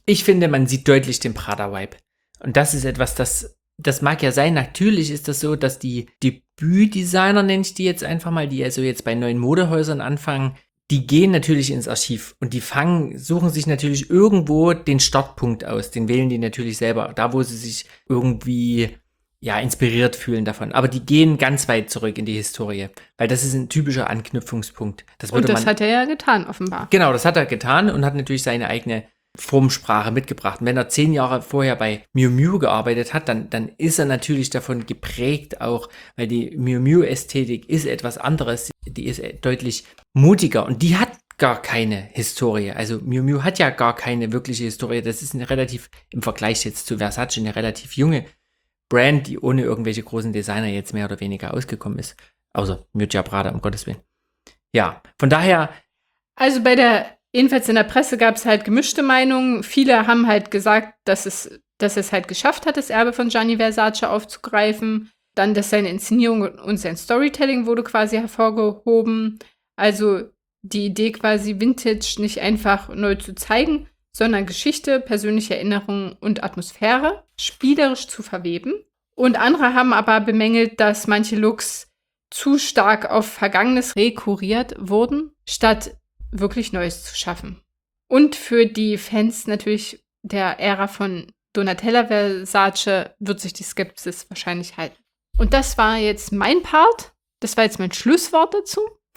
Speaker 1: Ich finde, man sieht deutlich den Prada-Vibe. Und das ist etwas, das, das mag ja sein. Natürlich ist das so, dass die Debütdesigner, nenne ich die jetzt einfach mal, die also jetzt bei neuen Modehäusern anfangen, die gehen natürlich ins Archiv und die fangen, suchen sich natürlich irgendwo den Startpunkt aus. Den wählen die natürlich selber, da wo sie sich irgendwie ja inspiriert fühlen davon. Aber die gehen ganz weit zurück in die Historie, weil das ist ein typischer Anknüpfungspunkt. Das
Speaker 2: und das
Speaker 1: man,
Speaker 2: hat er ja getan, offenbar.
Speaker 1: Genau, das hat er getan und hat natürlich seine eigene Formsprache mitgebracht. Und wenn er zehn Jahre vorher bei Miu Miu gearbeitet hat, dann, dann ist er natürlich davon geprägt auch, weil die Miu Miu-Ästhetik ist etwas anderes. Die ist deutlich mutiger und die hat gar keine Historie. Also Miu Miu hat ja gar keine wirkliche Historie. Das ist eine relativ, im Vergleich jetzt zu Versace, eine relativ junge Brand, die ohne irgendwelche großen Designer jetzt mehr oder weniger ausgekommen ist. Außer Miuccia Prada, um Gottes Willen. Ja, von daher.
Speaker 2: Also bei der Jedenfalls in der Presse gab es halt gemischte Meinungen. Viele haben halt gesagt, dass es, dass es halt geschafft hat, das Erbe von Gianni Versace aufzugreifen. Dann, dass seine Inszenierung und sein Storytelling wurde quasi hervorgehoben. Also die Idee quasi Vintage nicht einfach neu zu zeigen, sondern Geschichte, persönliche Erinnerungen und Atmosphäre spielerisch zu verweben. Und andere haben aber bemängelt, dass manche Looks zu stark auf Vergangenes rekurriert wurden, statt wirklich Neues zu schaffen. Und für die Fans natürlich der Ära von Donatella Versace wird sich die Skepsis wahrscheinlich halten. Und das war jetzt mein Part. Das war jetzt mein Schlusswort dazu.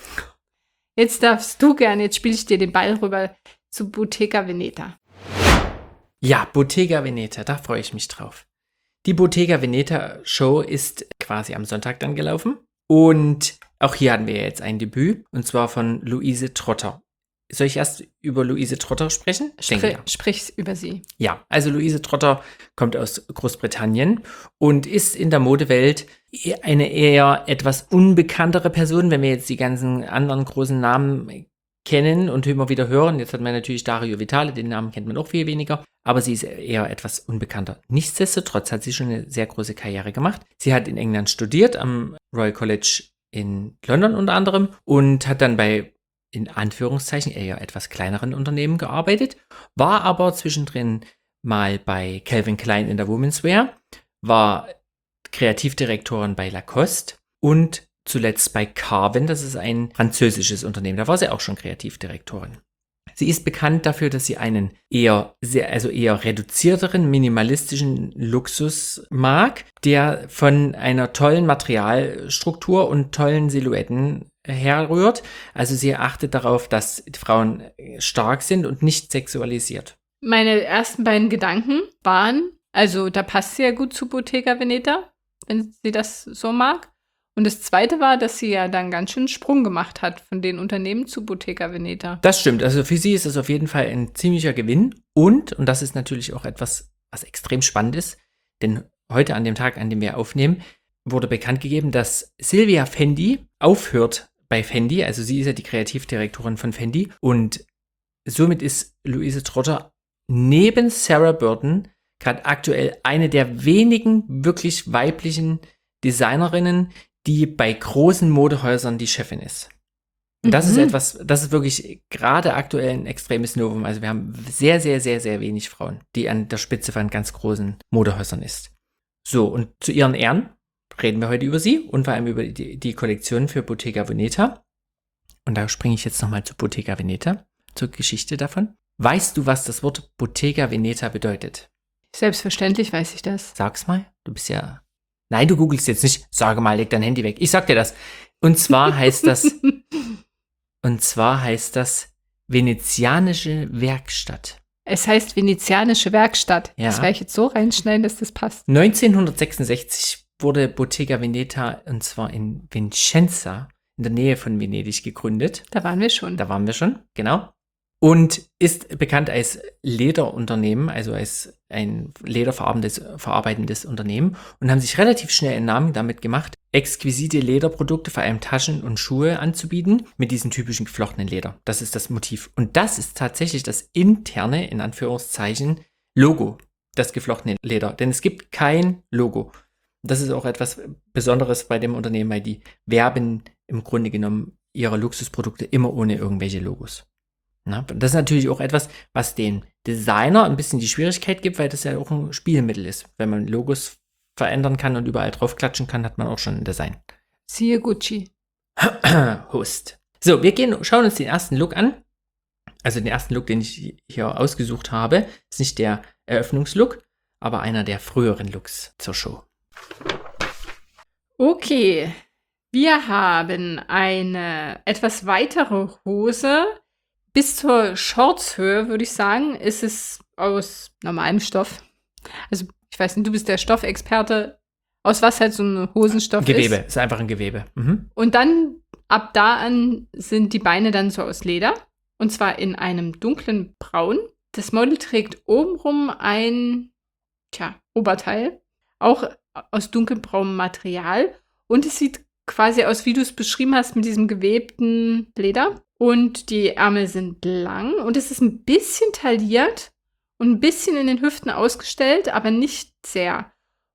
Speaker 2: Jetzt darfst du gerne, jetzt spiele ich dir den Ball rüber zu Bottega Veneta.
Speaker 1: Ja, Bottega Veneta, da freue ich mich drauf. Die Bottega Veneta Show ist quasi am Sonntag dann gelaufen. Und auch hier hatten wir jetzt ein Debüt, und zwar von Louise Trotter. Soll ich erst über Louise Trotter sprechen?
Speaker 2: Spr- ja. Sprich über sie.
Speaker 1: Ja, also Louise Trotter kommt aus Großbritannien und ist in der Modewelt eine eher etwas unbekanntere Person, wenn wir jetzt die ganzen anderen großen Namen kennen und immer wieder hören. Jetzt hat man natürlich Dario Vitale, den Namen kennt man auch viel weniger, aber sie ist eher etwas unbekannter. Nichtsdestotrotz hat sie schon eine sehr große Karriere gemacht. Sie hat in England studiert, am Royal College in London unter anderem, und hat dann bei in Anführungszeichen eher etwas kleineren Unternehmen gearbeitet, war aber zwischendrin mal bei Calvin Klein in der Women's Wear, war Kreativdirektorin bei Lacoste und zuletzt bei Carven, das ist ein französisches Unternehmen, da war sie auch schon Kreativdirektorin. Sie ist bekannt dafür, dass sie einen eher, sehr, also eher reduzierteren, minimalistischen Luxus mag, der von einer tollen Materialstruktur und tollen Silhouetten herrührt. Also sie achtet darauf, dass Frauen stark sind und nicht sexualisiert.
Speaker 2: Meine ersten beiden Gedanken waren, also da passt sie ja gut zu Bottega Veneta, wenn sie das so mag. Und das Zweite war, dass sie ja dann ganz schön einen Sprung gemacht hat von den Unternehmen zu Bottega Veneta.
Speaker 1: Das stimmt. Also für sie ist es auf jeden Fall ein ziemlicher Gewinn. Und, und das ist natürlich auch etwas, was extrem spannend ist, denn heute an dem Tag, an dem wir aufnehmen, wurde bekannt gegeben, dass Silvia Fendi aufhört bei Fendi. Also sie ist ja die Kreativdirektorin von Fendi. Und somit ist Louise Trotter neben Sarah Burton gerade aktuell eine der wenigen wirklich weiblichen Designerinnen, die bei großen Modehäusern die Chefin ist. Und das mhm. ist etwas, das ist wirklich gerade aktuell ein extremes Novum. Also wir haben sehr, sehr, sehr, sehr wenig Frauen, die an der Spitze von ganz großen Modehäusern ist. So, und zu ihren Ehren reden wir heute über sie und vor allem über die, die Kollektion für Bottega Veneta. Und da springe ich jetzt nochmal zu Bottega Veneta, zur Geschichte davon. Weißt du, was das Wort Bottega Veneta bedeutet?
Speaker 2: Selbstverständlich weiß ich das.
Speaker 1: Sag's mal, du bist ja... Nein, du googelst jetzt nicht. Sage mal, leg dein Handy weg. Ich sag dir das. Und zwar heißt das, und zwar heißt das venezianische Werkstatt.
Speaker 2: Es heißt venezianische Werkstatt.
Speaker 1: Ja.
Speaker 2: Das werde ich jetzt so reinschneiden, dass das passt.
Speaker 1: neunzehnhundertsechsundsechzig wurde Bottega Veneta, und zwar in Vicenza, in der Nähe von Venedig, gegründet.
Speaker 2: Da waren wir schon.
Speaker 1: Da waren wir schon, genau. Und ist bekannt als Lederunternehmen, also als ein lederverarbeitendes verarbeitendes Unternehmen, und haben sich relativ schnell einen Namen damit gemacht, exquisite Lederprodukte, vor allem Taschen und Schuhe anzubieten, mit diesem typischen geflochtenen Leder. Das ist das Motiv. Und das ist tatsächlich das interne, in Anführungszeichen, Logo, das geflochtene Leder. Denn es gibt kein Logo. Das ist auch etwas Besonderes bei dem Unternehmen, weil die werben im Grunde genommen ihre Luxusprodukte immer ohne irgendwelche Logos. Na, das ist natürlich auch etwas, was den Designer ein bisschen die Schwierigkeit gibt, weil das ja auch ein Spielmittel ist. Wenn man Logos verändern kann und überall draufklatschen kann, hat man auch schon ein Design.
Speaker 2: Siehe Gucci.
Speaker 1: Host. So, wir gehen, schauen uns den ersten Look an. Also den ersten Look, den ich hier ausgesucht habe, ist nicht der Eröffnungslook, aber einer der früheren Looks zur Show.
Speaker 2: Okay, wir haben eine etwas weitere Hose. Bis zur Shortshöhe, würde ich sagen, ist es aus normalem Stoff. Also, ich weiß nicht, du bist der Stoffexperte. Aus was halt so ein Hosenstoff
Speaker 1: Gewebe,
Speaker 2: ist.
Speaker 1: Gewebe, ist einfach ein Gewebe. Mhm.
Speaker 2: Und dann, ab da an, sind die Beine dann so aus Leder. Und zwar in einem dunklen Braun. Das Model trägt obenrum ein, tja, Oberteil. Auch aus dunkelbraunem Material. Und es sieht quasi aus, wie du es beschrieben hast, mit diesem gewebten Leder. Und die Ärmel sind lang und es ist ein bisschen tailliert und ein bisschen in den Hüften ausgestellt, aber nicht sehr.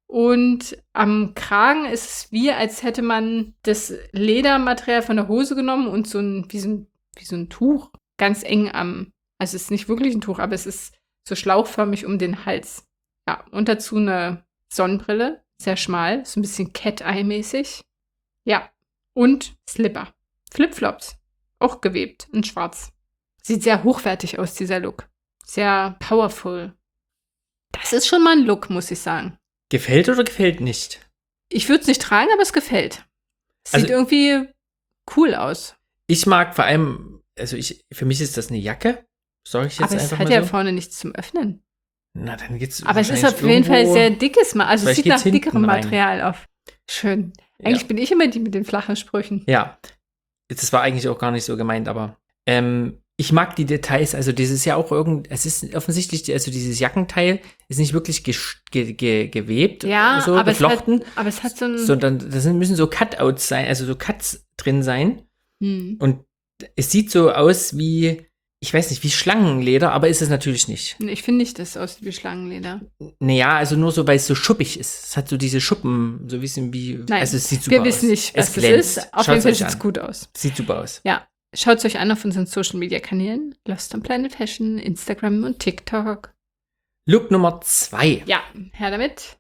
Speaker 2: Und am Kragen ist es wie, als hätte man das Ledermaterial von der Hose genommen und so ein, wie so ein, wie so ein Tuch ganz eng am, also es ist nicht wirklich ein Tuch, aber es ist so schlauchförmig um den Hals. Ja, und dazu eine Sonnenbrille, sehr schmal, so ein bisschen Cat-Eye-mäßig. Ja, und Slipper, Flipflops. Auch gewebt, in schwarz. Sieht sehr hochwertig aus, dieser Look. Sehr powerful. Das ist schon mal ein Look, muss ich sagen.
Speaker 1: Gefällt oder gefällt nicht?
Speaker 2: Ich würde es nicht tragen, aber es gefällt. Es
Speaker 1: Also,
Speaker 2: sieht irgendwie cool aus.
Speaker 1: Ich mag vor allem, also ich, für mich ist das eine Jacke. Sag ich jetzt
Speaker 2: Aber es
Speaker 1: einfach
Speaker 2: hat
Speaker 1: mal
Speaker 2: ja
Speaker 1: so.
Speaker 2: vorne nichts zum Öffnen.
Speaker 1: Na, dann geht's.
Speaker 2: Aber es ist
Speaker 1: wahrscheinlich
Speaker 2: auf jeden Fall
Speaker 1: irgendwo-
Speaker 2: sehr dickes Material. Also es
Speaker 1: Vielleicht
Speaker 2: sieht nach
Speaker 1: geht's hinten
Speaker 2: dickerem
Speaker 1: rein.
Speaker 2: Material auf. Schön. Eigentlich
Speaker 1: Ja.
Speaker 2: bin ich immer die mit den flachen Sprüchen.
Speaker 1: Ja, das war eigentlich auch gar nicht so gemeint, aber ähm, ich mag die Details, also dieses ja auch irgend, es ist offensichtlich, also dieses Jackenteil ist nicht wirklich gesch- ge ge gewebt,
Speaker 2: Ja,
Speaker 1: so
Speaker 2: aber, es hat,
Speaker 1: geflochten,
Speaker 2: aber es hat so ein...
Speaker 1: sondern das sind, müssen so Cutouts sein, also so Cuts drin sein.
Speaker 2: Hm.
Speaker 1: Und es sieht so aus wie, ich weiß nicht, wie Schlangenleder, aber ist es natürlich nicht.
Speaker 2: Ich finde nicht, dass es aussieht wie Schlangenleder.
Speaker 1: Naja, also nur so, weil es so schuppig ist. Es hat so diese Schuppen, so ein bisschen wie,
Speaker 2: Nein,
Speaker 1: also es sieht super
Speaker 2: wir
Speaker 1: aus.
Speaker 2: wissen nicht, was
Speaker 1: es
Speaker 2: das
Speaker 1: glänzt.
Speaker 2: ist. Auf
Speaker 1: Schaut's
Speaker 2: jeden Fall
Speaker 1: euch
Speaker 2: sieht es
Speaker 1: an.
Speaker 2: gut aus.
Speaker 1: Sieht super aus.
Speaker 2: Ja, schaut es euch an auf unseren Social-Media-Kanälen. Lost on Planet Fashion, Instagram und TikTok.
Speaker 1: Look Nummer zwei.
Speaker 2: Ja, her damit.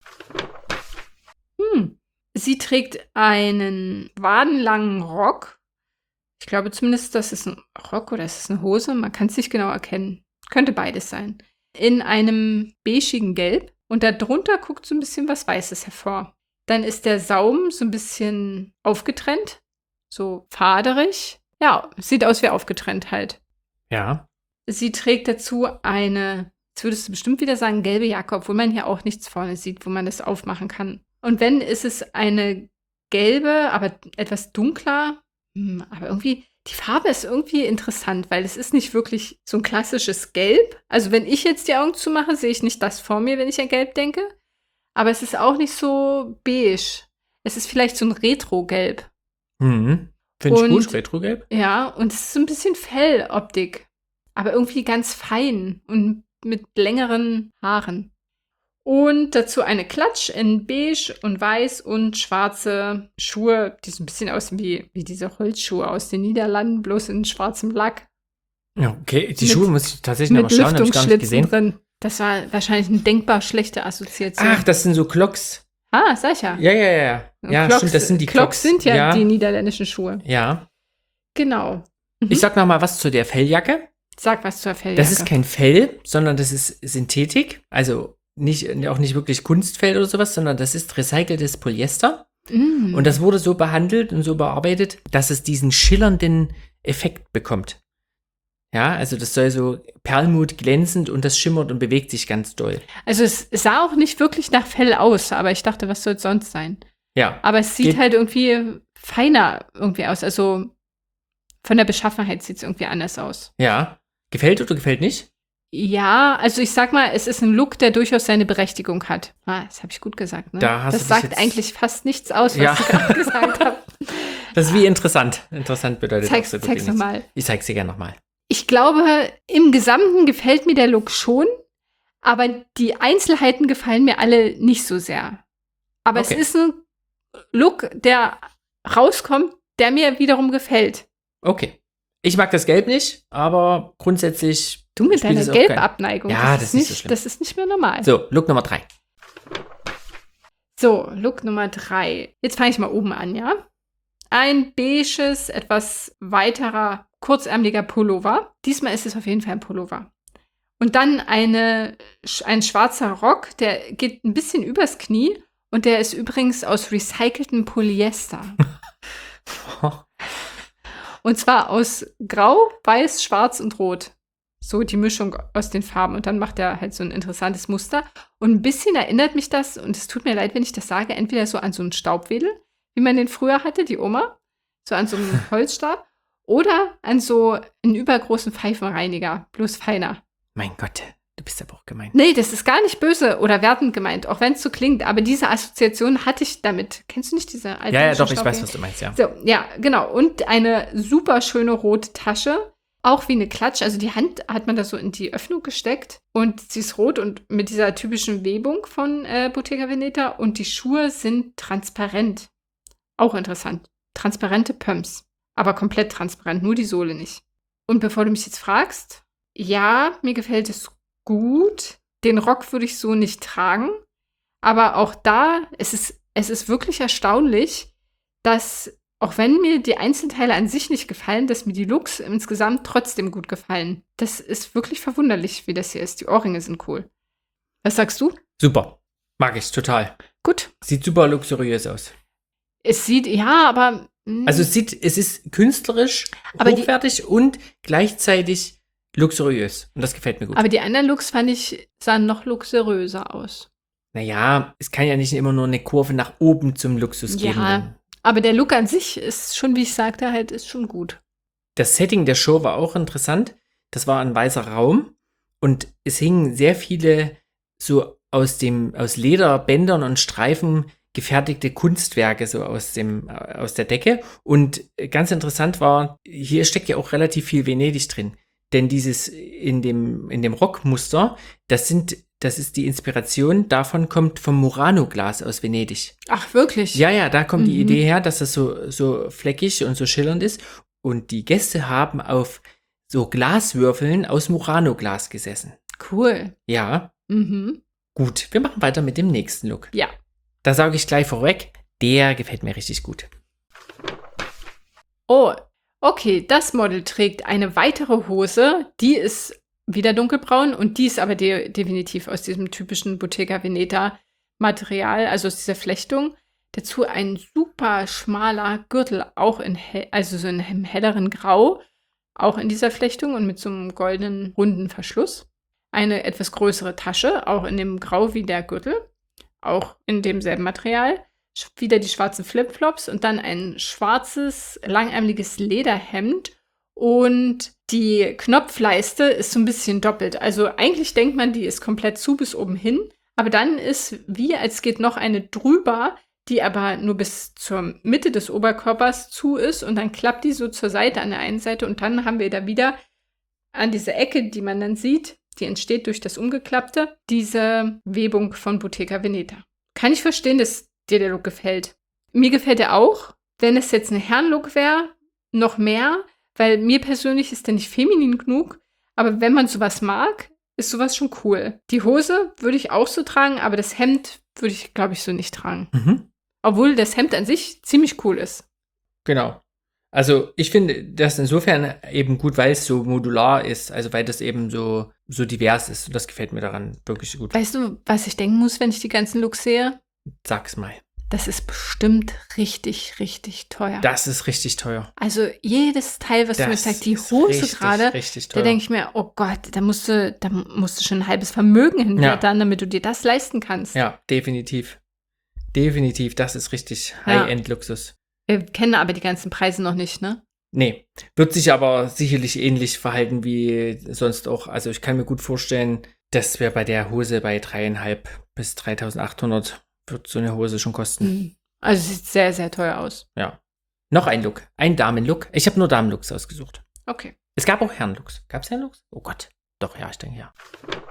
Speaker 2: Hm. Sie trägt einen wadenlangen Rock. Ich glaube zumindest, das ist ein Rock oder ist es eine Hose. Man kann es nicht genau erkennen. Könnte beides sein. In einem beigigen Gelb. Und darunter guckt so ein bisschen was Weißes hervor. Dann ist der Saum so ein bisschen aufgetrennt. So faderig. Ja, sieht aus wie aufgetrennt halt.
Speaker 1: Ja.
Speaker 2: Sie trägt dazu eine, jetzt würdest du bestimmt wieder sagen, gelbe Jacke, obwohl man hier auch nichts vorne sieht, wo man das aufmachen kann. Und wenn, ist es eine gelbe, aber etwas dunkler. Hm, aber irgendwie, die Farbe ist irgendwie interessant, weil es ist nicht wirklich so ein klassisches Gelb. Also wenn ich jetzt die Augen zumache, sehe ich nicht das vor mir, wenn ich an Gelb denke. Aber es ist auch nicht so beige. Es ist vielleicht so ein Retro-Gelb.
Speaker 1: Mhm. Finde ich
Speaker 2: Und-
Speaker 1: gut, Retrogelb.
Speaker 2: Ja, und es ist so ein bisschen Felloptik. Aber irgendwie ganz fein und mit längeren Haaren. Und dazu eine Klatsch in beige und weiß und schwarze Schuhe, die so ein bisschen aussehen wie, wie diese Holzschuhe aus den Niederlanden, bloß in schwarzem Lack.
Speaker 1: Ja, okay, die
Speaker 2: Mit-
Speaker 1: Schuhe muss ich tatsächlich noch
Speaker 2: Mit
Speaker 1: mal schauen, habe ich gar nicht
Speaker 2: Lüftungsschlitzen
Speaker 1: gesehen.
Speaker 2: drin. Das war wahrscheinlich eine denkbar schlechte Assoziation.
Speaker 1: Ach, das sind so Clocks.
Speaker 2: ah, sag ich ja.
Speaker 1: Ja, ja, ja. Ja,
Speaker 2: Clocks,
Speaker 1: stimmt, das sind die
Speaker 2: Clocks.
Speaker 1: Clocks.
Speaker 2: sind ja,
Speaker 1: ja
Speaker 2: die niederländischen Schuhe.
Speaker 1: Ja.
Speaker 2: Genau. Mhm.
Speaker 1: Ich sag noch mal was zu der Felljacke.
Speaker 2: Sag was zur Felljacke.
Speaker 1: Das ist kein Fell, sondern das ist Synthetik. Also nicht, auch nicht wirklich Kunstfell oder sowas, sondern das ist recyceltes Polyester.
Speaker 2: Mm.
Speaker 1: Und das wurde so behandelt und so bearbeitet, dass es diesen schillernden Effekt bekommt. Ja, also das soll so Perlmut glänzend und das schimmert und bewegt sich ganz doll.
Speaker 2: Also es sah auch nicht wirklich nach Fell aus, aber ich dachte, was soll es sonst sein?
Speaker 1: Ja.
Speaker 2: Aber es sieht
Speaker 1: Geht-
Speaker 2: halt irgendwie feiner irgendwie aus. Also von der Beschaffenheit sieht es irgendwie anders aus.
Speaker 1: Ja. Gefällt oder gefällt nicht?
Speaker 2: Ja, also ich sag mal, es ist ein Look, der durchaus seine Berechtigung hat. Ah, das habe ich gut gesagt, ne?
Speaker 1: Da hast
Speaker 2: das
Speaker 1: du dich
Speaker 2: sagt
Speaker 1: jetzt-
Speaker 2: eigentlich fast nichts aus, was
Speaker 1: Ja.
Speaker 2: ich gerade gesagt habe.
Speaker 1: Das ist wie interessant. Interessant bedeutet
Speaker 2: Zeig's,
Speaker 1: auch so
Speaker 2: zeig's
Speaker 1: wirklich nichts.
Speaker 2: nochmal.
Speaker 1: Ich zeig's dir gerne nochmal.
Speaker 2: Ich glaube, im Gesamten gefällt mir der Look schon, aber die Einzelheiten gefallen mir alle nicht so sehr. Aber
Speaker 1: Okay.
Speaker 2: es ist ein Look, der rauskommt, der mir wiederum gefällt.
Speaker 1: Okay. Ich mag das Gelb nicht, aber grundsätzlich.
Speaker 2: Du mit
Speaker 1: spielt
Speaker 2: deiner
Speaker 1: es auch kein-
Speaker 2: Gelbabneigung.
Speaker 1: Ja,
Speaker 2: das,
Speaker 1: das
Speaker 2: ist
Speaker 1: ist nicht
Speaker 2: nicht,
Speaker 1: so schlimm.
Speaker 2: das ist nicht mehr normal.
Speaker 1: So, Look Nummer drei.
Speaker 2: So, Look Nummer drei. Jetzt fange ich mal oben an, ja? Ein beiges, etwas weiterer, kurzärmeliger Pullover. Diesmal ist es auf jeden Fall ein Pullover. Und dann eine, ein schwarzer Rock, der geht ein bisschen übers Knie. Und der ist übrigens aus recyceltem Polyester. Und zwar aus Grau, Weiß, Schwarz und Rot. So die Mischung aus den Farben. Und dann macht er halt so ein interessantes Muster. Und ein bisschen erinnert mich das, und es tut mir leid, wenn ich das sage, entweder so an so einen Staubwedel, wie man den früher hatte, die Oma, so an so einem Holzstab, oder an so einen übergroßen Pfeifenreiniger, bloß feiner.
Speaker 1: Mein Gott, du bist aber auch gemein.
Speaker 2: Nee, das ist gar nicht böse oder wertend gemeint, auch wenn es so klingt. Aber diese Assoziation hatte ich damit. Kennst du nicht diese alte
Speaker 1: Ja, ja, doch, ich
Speaker 2: Staubwedel?
Speaker 1: weiß, was du meinst, ja.
Speaker 2: So, ja, genau. Und eine super schöne rote Tasche. Auch wie eine Klatsch. Also die Hand hat man da so in die Öffnung gesteckt. Und sie ist rot und mit dieser typischen Webung von äh, Bottega Veneta. Und die Schuhe sind transparent. Auch interessant. Transparente Pumps. Aber komplett transparent, nur die Sohle nicht. Und bevor du mich jetzt fragst, ja, mir gefällt es gut. Den Rock würde ich so nicht tragen. Aber auch da, es ist, es ist wirklich erstaunlich, dass, auch wenn mir die Einzelteile an sich nicht gefallen, dass mir die Looks insgesamt trotzdem gut gefallen. Das ist wirklich verwunderlich, wie das hier ist. Die Ohrringe sind cool. Was sagst du?
Speaker 1: Super. Mag ich total.
Speaker 2: Gut.
Speaker 1: Sieht super luxuriös aus.
Speaker 2: Es sieht, ja, aber. Mh.
Speaker 1: Also es sieht, es ist künstlerisch,
Speaker 2: Aber die-
Speaker 1: hochwertig und gleichzeitig luxuriös. Und das gefällt mir gut.
Speaker 2: Aber die anderen Looks fand ich, sahen noch luxuriöser aus.
Speaker 1: Naja, es kann ja nicht immer nur eine Kurve nach oben zum Luxus geben.
Speaker 2: Ja. Aber der Look an sich ist schon, wie ich sagte, halt, ist schon gut.
Speaker 1: Das Setting der Show war auch interessant. Das war ein weißer Raum und es hingen sehr viele so aus dem, aus Lederbändern und Streifen gefertigte Kunstwerke so aus dem, aus der Decke. Und ganz interessant war, hier steckt ja auch relativ viel Venedig drin. Denn dieses in dem, in dem Rockmuster, das sind, das ist die Inspiration, davon kommt vom Murano-Glas aus Venedig.
Speaker 2: Ach, wirklich?
Speaker 1: Ja, ja, da kommt die
Speaker 2: Mhm.
Speaker 1: Idee her, dass das so, so fleckig und so schillernd ist. Und die Gäste haben auf so Glaswürfeln aus Murano-Glas gesessen.
Speaker 2: Cool.
Speaker 1: Ja,
Speaker 2: Mhm.
Speaker 1: gut. Wir machen weiter mit dem nächsten Look.
Speaker 2: Ja.
Speaker 1: Da sage ich gleich vorweg, der gefällt mir richtig gut.
Speaker 2: Oh, okay, das Model trägt eine weitere Hose, die ist wieder dunkelbraun und die ist aber de definitiv aus diesem typischen Bottega Veneta Material, also aus dieser Flechtung. Dazu ein super schmaler Gürtel, auch in, hell, also so in einem helleren Grau, auch in dieser Flechtung und mit so einem goldenen runden Verschluss. Eine etwas größere Tasche, auch in dem Grau wie der Gürtel, auch in demselben Material. Wieder die schwarzen Flipflops und dann ein schwarzes, langärmeliges Lederhemd. Und die Knopfleiste ist so ein bisschen doppelt. Also eigentlich denkt man, die ist komplett zu bis oben hin. Aber dann ist wie, als geht noch eine drüber, die aber nur bis zur Mitte des Oberkörpers zu ist. Und dann klappt die so zur Seite an der einen Seite. Und dann haben wir da wieder an dieser Ecke, die man dann sieht, die entsteht durch das Umgeklappte, diese Webung von Bottega Veneta. Kann ich verstehen, dass dir der Look gefällt. Mir gefällt er auch, wenn es jetzt ein Herrenlook wäre, noch mehr, weil mir persönlich ist der nicht feminin genug, aber wenn man sowas mag, ist sowas schon cool. Die Hose würde ich auch so tragen, aber das Hemd würde ich, glaube ich, so nicht tragen.
Speaker 1: Mhm.
Speaker 2: Obwohl das Hemd an sich ziemlich cool ist.
Speaker 1: Genau. Also ich finde das insofern eben gut, weil es so modular ist, also weil das eben so, so divers ist. Und das gefällt mir daran wirklich gut.
Speaker 2: Weißt du, was ich denken muss, wenn ich die ganzen Looks sehe?
Speaker 1: Sag's mal.
Speaker 2: Das ist bestimmt richtig, richtig teuer.
Speaker 1: Das ist richtig teuer.
Speaker 2: Also jedes Teil, was du mir
Speaker 1: Das
Speaker 2: sagst, die
Speaker 1: ist
Speaker 2: Hose
Speaker 1: richtig,
Speaker 2: gerade,
Speaker 1: richtig
Speaker 2: da
Speaker 1: teuer.
Speaker 2: denke ich mir, oh Gott, da musst du, da musst du schon ein halbes Vermögen hinblättern, damit du dir das leisten kannst.
Speaker 1: Ja, definitiv. Definitiv, das ist richtig
Speaker 2: Ja.
Speaker 1: High-End-Luxus.
Speaker 2: Wir kennen aber die ganzen Preise noch nicht, ne?
Speaker 1: Nee, wird sich aber sicherlich ähnlich verhalten wie sonst auch. Also ich kann mir gut vorstellen, dass wir bei der Hose bei dreieinhalb bis dreitausendachthundert wird so eine Hose schon kosten.
Speaker 2: Mhm. Also sieht sehr, sehr teuer aus.
Speaker 1: Ja. Noch ein Look, ein Damenlook. Ich habe nur Damenlooks ausgesucht.
Speaker 2: Okay.
Speaker 1: Es gab auch Herrenlooks. Gab es Herrenlooks? Oh Gott. Doch, ja, ich denke ja.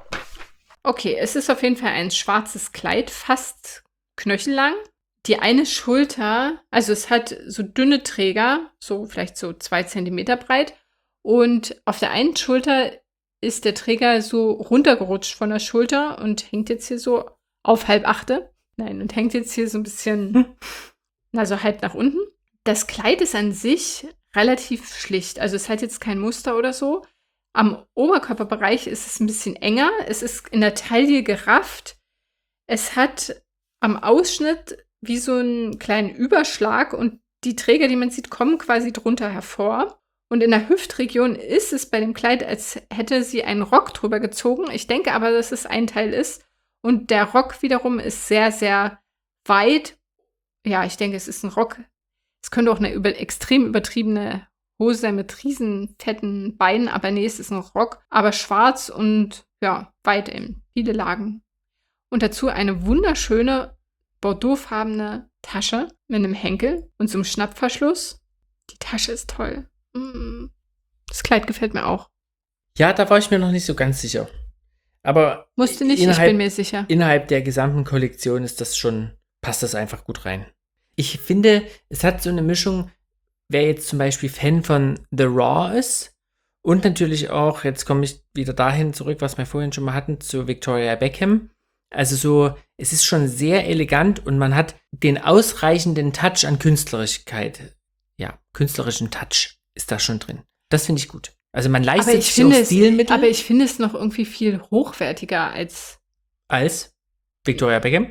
Speaker 2: Okay, es ist auf jeden Fall ein schwarzes Kleid, fast knöchellang. Die eine Schulter, also es hat so dünne Träger, so vielleicht so zwei Zentimeter breit. Und auf der einen Schulter ist der Träger so runtergerutscht von der Schulter und hängt jetzt hier so auf halb achte. Nein, und hängt jetzt hier so ein bisschen, hm. also halb nach unten. Das Kleid ist an sich relativ schlicht. Also es hat jetzt kein Muster oder so. Am Oberkörperbereich ist es ein bisschen enger. Es ist in der Taille gerafft. Es hat am Ausschnitt wie so einen kleinen Überschlag und die Träger, die man sieht, kommen quasi drunter hervor. Und in der Hüftregion ist es bei dem Kleid, als hätte sie einen Rock drüber gezogen. Ich denke aber, dass es ein Teil ist. Und der Rock wiederum ist sehr, sehr weit. Ja, ich denke, es ist ein Rock. Es könnte auch eine über, extrem übertriebene Hose sein mit riesen fetten Beinen, aber nee, es ist ein Rock. Aber schwarz und ja, weit eben. Viele Lagen. Und dazu eine wunderschöne bordeauxfarbene Tasche mit einem Henkel und so einem Schnappverschluss. Die Tasche ist toll. Mm. Das Kleid gefällt mir auch.
Speaker 1: Ja, da war ich mir noch nicht so ganz sicher. Aber
Speaker 2: musste nicht, ich bin mir sicher.
Speaker 1: Innerhalb der gesamten Kollektion ist das schon, passt das einfach gut rein. Ich finde, es hat so eine Mischung, wer jetzt zum Beispiel Fan von The Raw ist und natürlich auch, jetzt komme ich wieder dahin zurück, was wir vorhin schon mal hatten, zu Victoria Beckham. Also so, es ist schon sehr elegant und man hat den ausreichenden Touch an Künstlerigkeit. Ja, künstlerischen Touch ist da schon drin. Das finde ich gut. Also man leistet sich so Stilmittel.
Speaker 2: Aber ich finde es noch irgendwie viel hochwertiger als
Speaker 1: Als Victoria Beckham?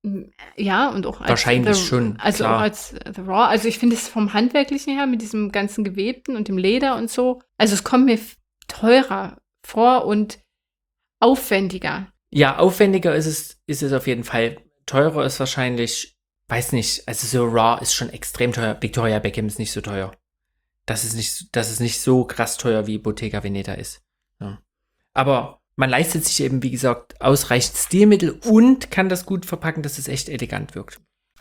Speaker 2: Ja, und auch als
Speaker 1: wahrscheinlich
Speaker 2: the,
Speaker 1: schon.
Speaker 2: Also
Speaker 1: klar.
Speaker 2: auch als The Raw. Also ich finde es vom Handwerklichen her mit diesem ganzen Gewebten und dem Leder und so. Also es kommt mir teurer vor und aufwendiger.
Speaker 1: Ja, aufwendiger ist es, ist es auf jeden Fall. Teurer ist wahrscheinlich, weiß nicht, also so Raw ist schon extrem teuer. Victoria Beckham ist nicht so teuer. Das ist nicht, das ist nicht so krass teuer, wie Bottega Veneta ist. Ja. Aber man leistet sich eben, wie gesagt, ausreichend Stilmittel und kann das gut verpacken, dass es echt elegant wirkt.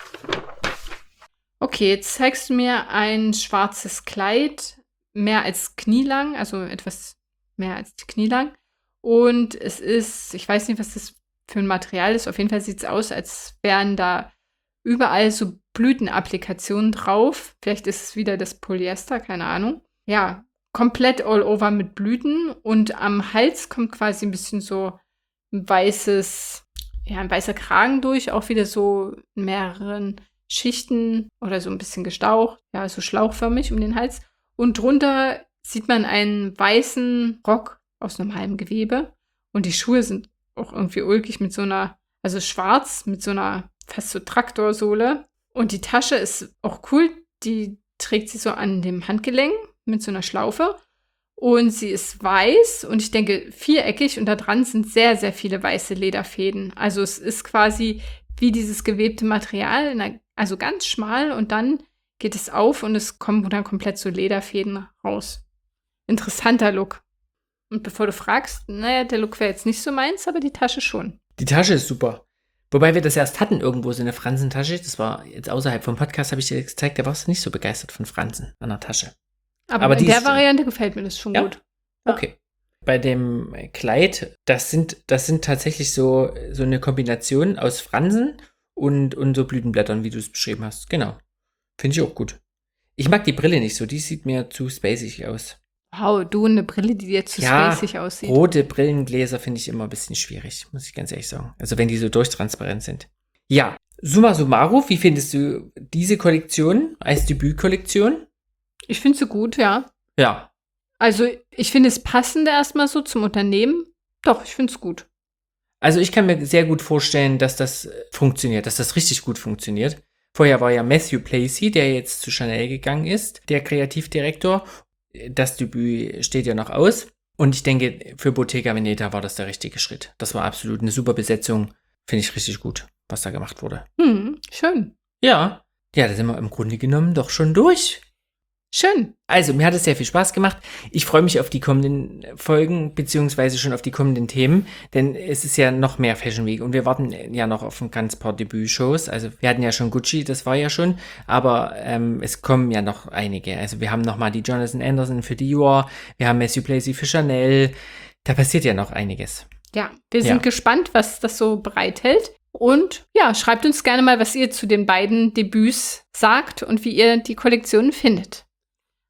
Speaker 2: Okay, jetzt zeigst du mir ein schwarzes Kleid, mehr als knielang, also etwas mehr als knielang. Und es ist, ich weiß nicht, was das für ein Material ist. Auf jeden Fall sieht es aus, als wären da überall so Blütenapplikationen drauf. Vielleicht ist es wieder das Polyester, keine Ahnung. Ja, komplett all over mit Blüten. Und am Hals kommt quasi ein bisschen so ein weißes, ja, ein weißer Kragen durch. Auch wieder so in mehreren Schichten oder so ein bisschen gestaucht. Ja, so schlauchförmig um den Hals. Und drunter sieht man einen weißen Rock aus normalem Gewebe. Und die Schuhe sind auch irgendwie ulkig mit so einer, also schwarz, mit so einer fast so Traktorsohle. Und die Tasche ist auch cool. Die trägt sie so an dem Handgelenk mit so einer Schlaufe. Und sie ist weiß und ich denke viereckig. Und da dran sind sehr, sehr viele weiße Lederfäden. Also es ist quasi wie dieses gewebte Material, in einer, also ganz schmal. Und dann geht es auf und es kommen dann komplett so Lederfäden raus. Interessanter Look. Und bevor du fragst, naja, der Look wäre jetzt nicht so meins, aber die Tasche schon.
Speaker 1: Die Tasche ist super. Wobei wir das erst hatten irgendwo, so eine Fransentasche. Das war jetzt außerhalb vom Podcast, habe ich dir gezeigt, da warst du nicht so begeistert von Fransen an der Tasche.
Speaker 2: Aber,
Speaker 1: Aber
Speaker 2: in der
Speaker 1: ist,
Speaker 2: Variante gefällt mir das schon
Speaker 1: ja?
Speaker 2: gut.
Speaker 1: Ja. Okay. Bei dem Kleid, das sind, das sind tatsächlich so, so eine Kombination aus Fransen und, und so Blütenblättern, wie du es beschrieben hast. Genau. Finde ich auch gut. Ich mag die Brille nicht so, die sieht mir zu spacig aus.
Speaker 2: Wow, du eine Brille, die dir zu
Speaker 1: ja,
Speaker 2: spacig aussieht.
Speaker 1: Rote Brillengläser finde ich immer ein bisschen schwierig, muss ich ganz ehrlich sagen. Also wenn die so durchtransparent sind. Ja, summa summarum, wie findest du diese Kollektion als Debütkollektion?
Speaker 2: Ich finde sie gut, ja.
Speaker 1: Ja.
Speaker 2: Also ich finde es passend erstmal so zum Unternehmen. Doch, ich finde es gut.
Speaker 1: Also ich kann mir sehr gut vorstellen, dass das funktioniert, dass das richtig gut funktioniert. Vorher war ja Matthew Placey, der jetzt zu Chanel gegangen ist, der Kreativdirektor. Das Debüt steht ja noch aus. Und ich denke, für Bottega Veneta war das der richtige Schritt. Das war absolut eine super Besetzung. Finde ich richtig gut, was da gemacht wurde.
Speaker 2: Hm, schön.
Speaker 1: Ja. Ja, da sind wir im Grunde genommen doch schon durch.
Speaker 2: Schön.
Speaker 1: Also, mir hat es sehr viel Spaß gemacht. Ich freue mich auf die kommenden Folgen, beziehungsweise schon auf die kommenden Themen, denn es ist ja noch mehr Fashion Week und wir warten ja noch auf ein ganz paar Debütshows. Also, wir hatten ja schon Gucci, das war ja schon, aber ähm, es kommen ja noch einige. Also, wir haben noch mal die Jonathan Anderson für Dior, wir haben Matthew Placey für Chanel. Da passiert ja noch einiges.
Speaker 2: Ja, wir sind
Speaker 1: Ja.
Speaker 2: gespannt, was das so bereithält. Und ja, schreibt uns gerne mal, was ihr zu den beiden Debüts sagt und wie ihr die Kollektion findet.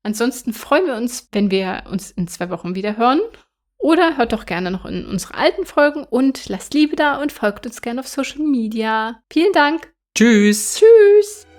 Speaker 2: Ansonsten freuen wir uns, wenn wir uns in zwei Wochen wieder hören. Oder hört doch gerne noch in unsere alten Folgen und lasst Liebe da und folgt uns gerne auf Social Media. Vielen Dank.
Speaker 1: Tschüss.
Speaker 2: Tschüss.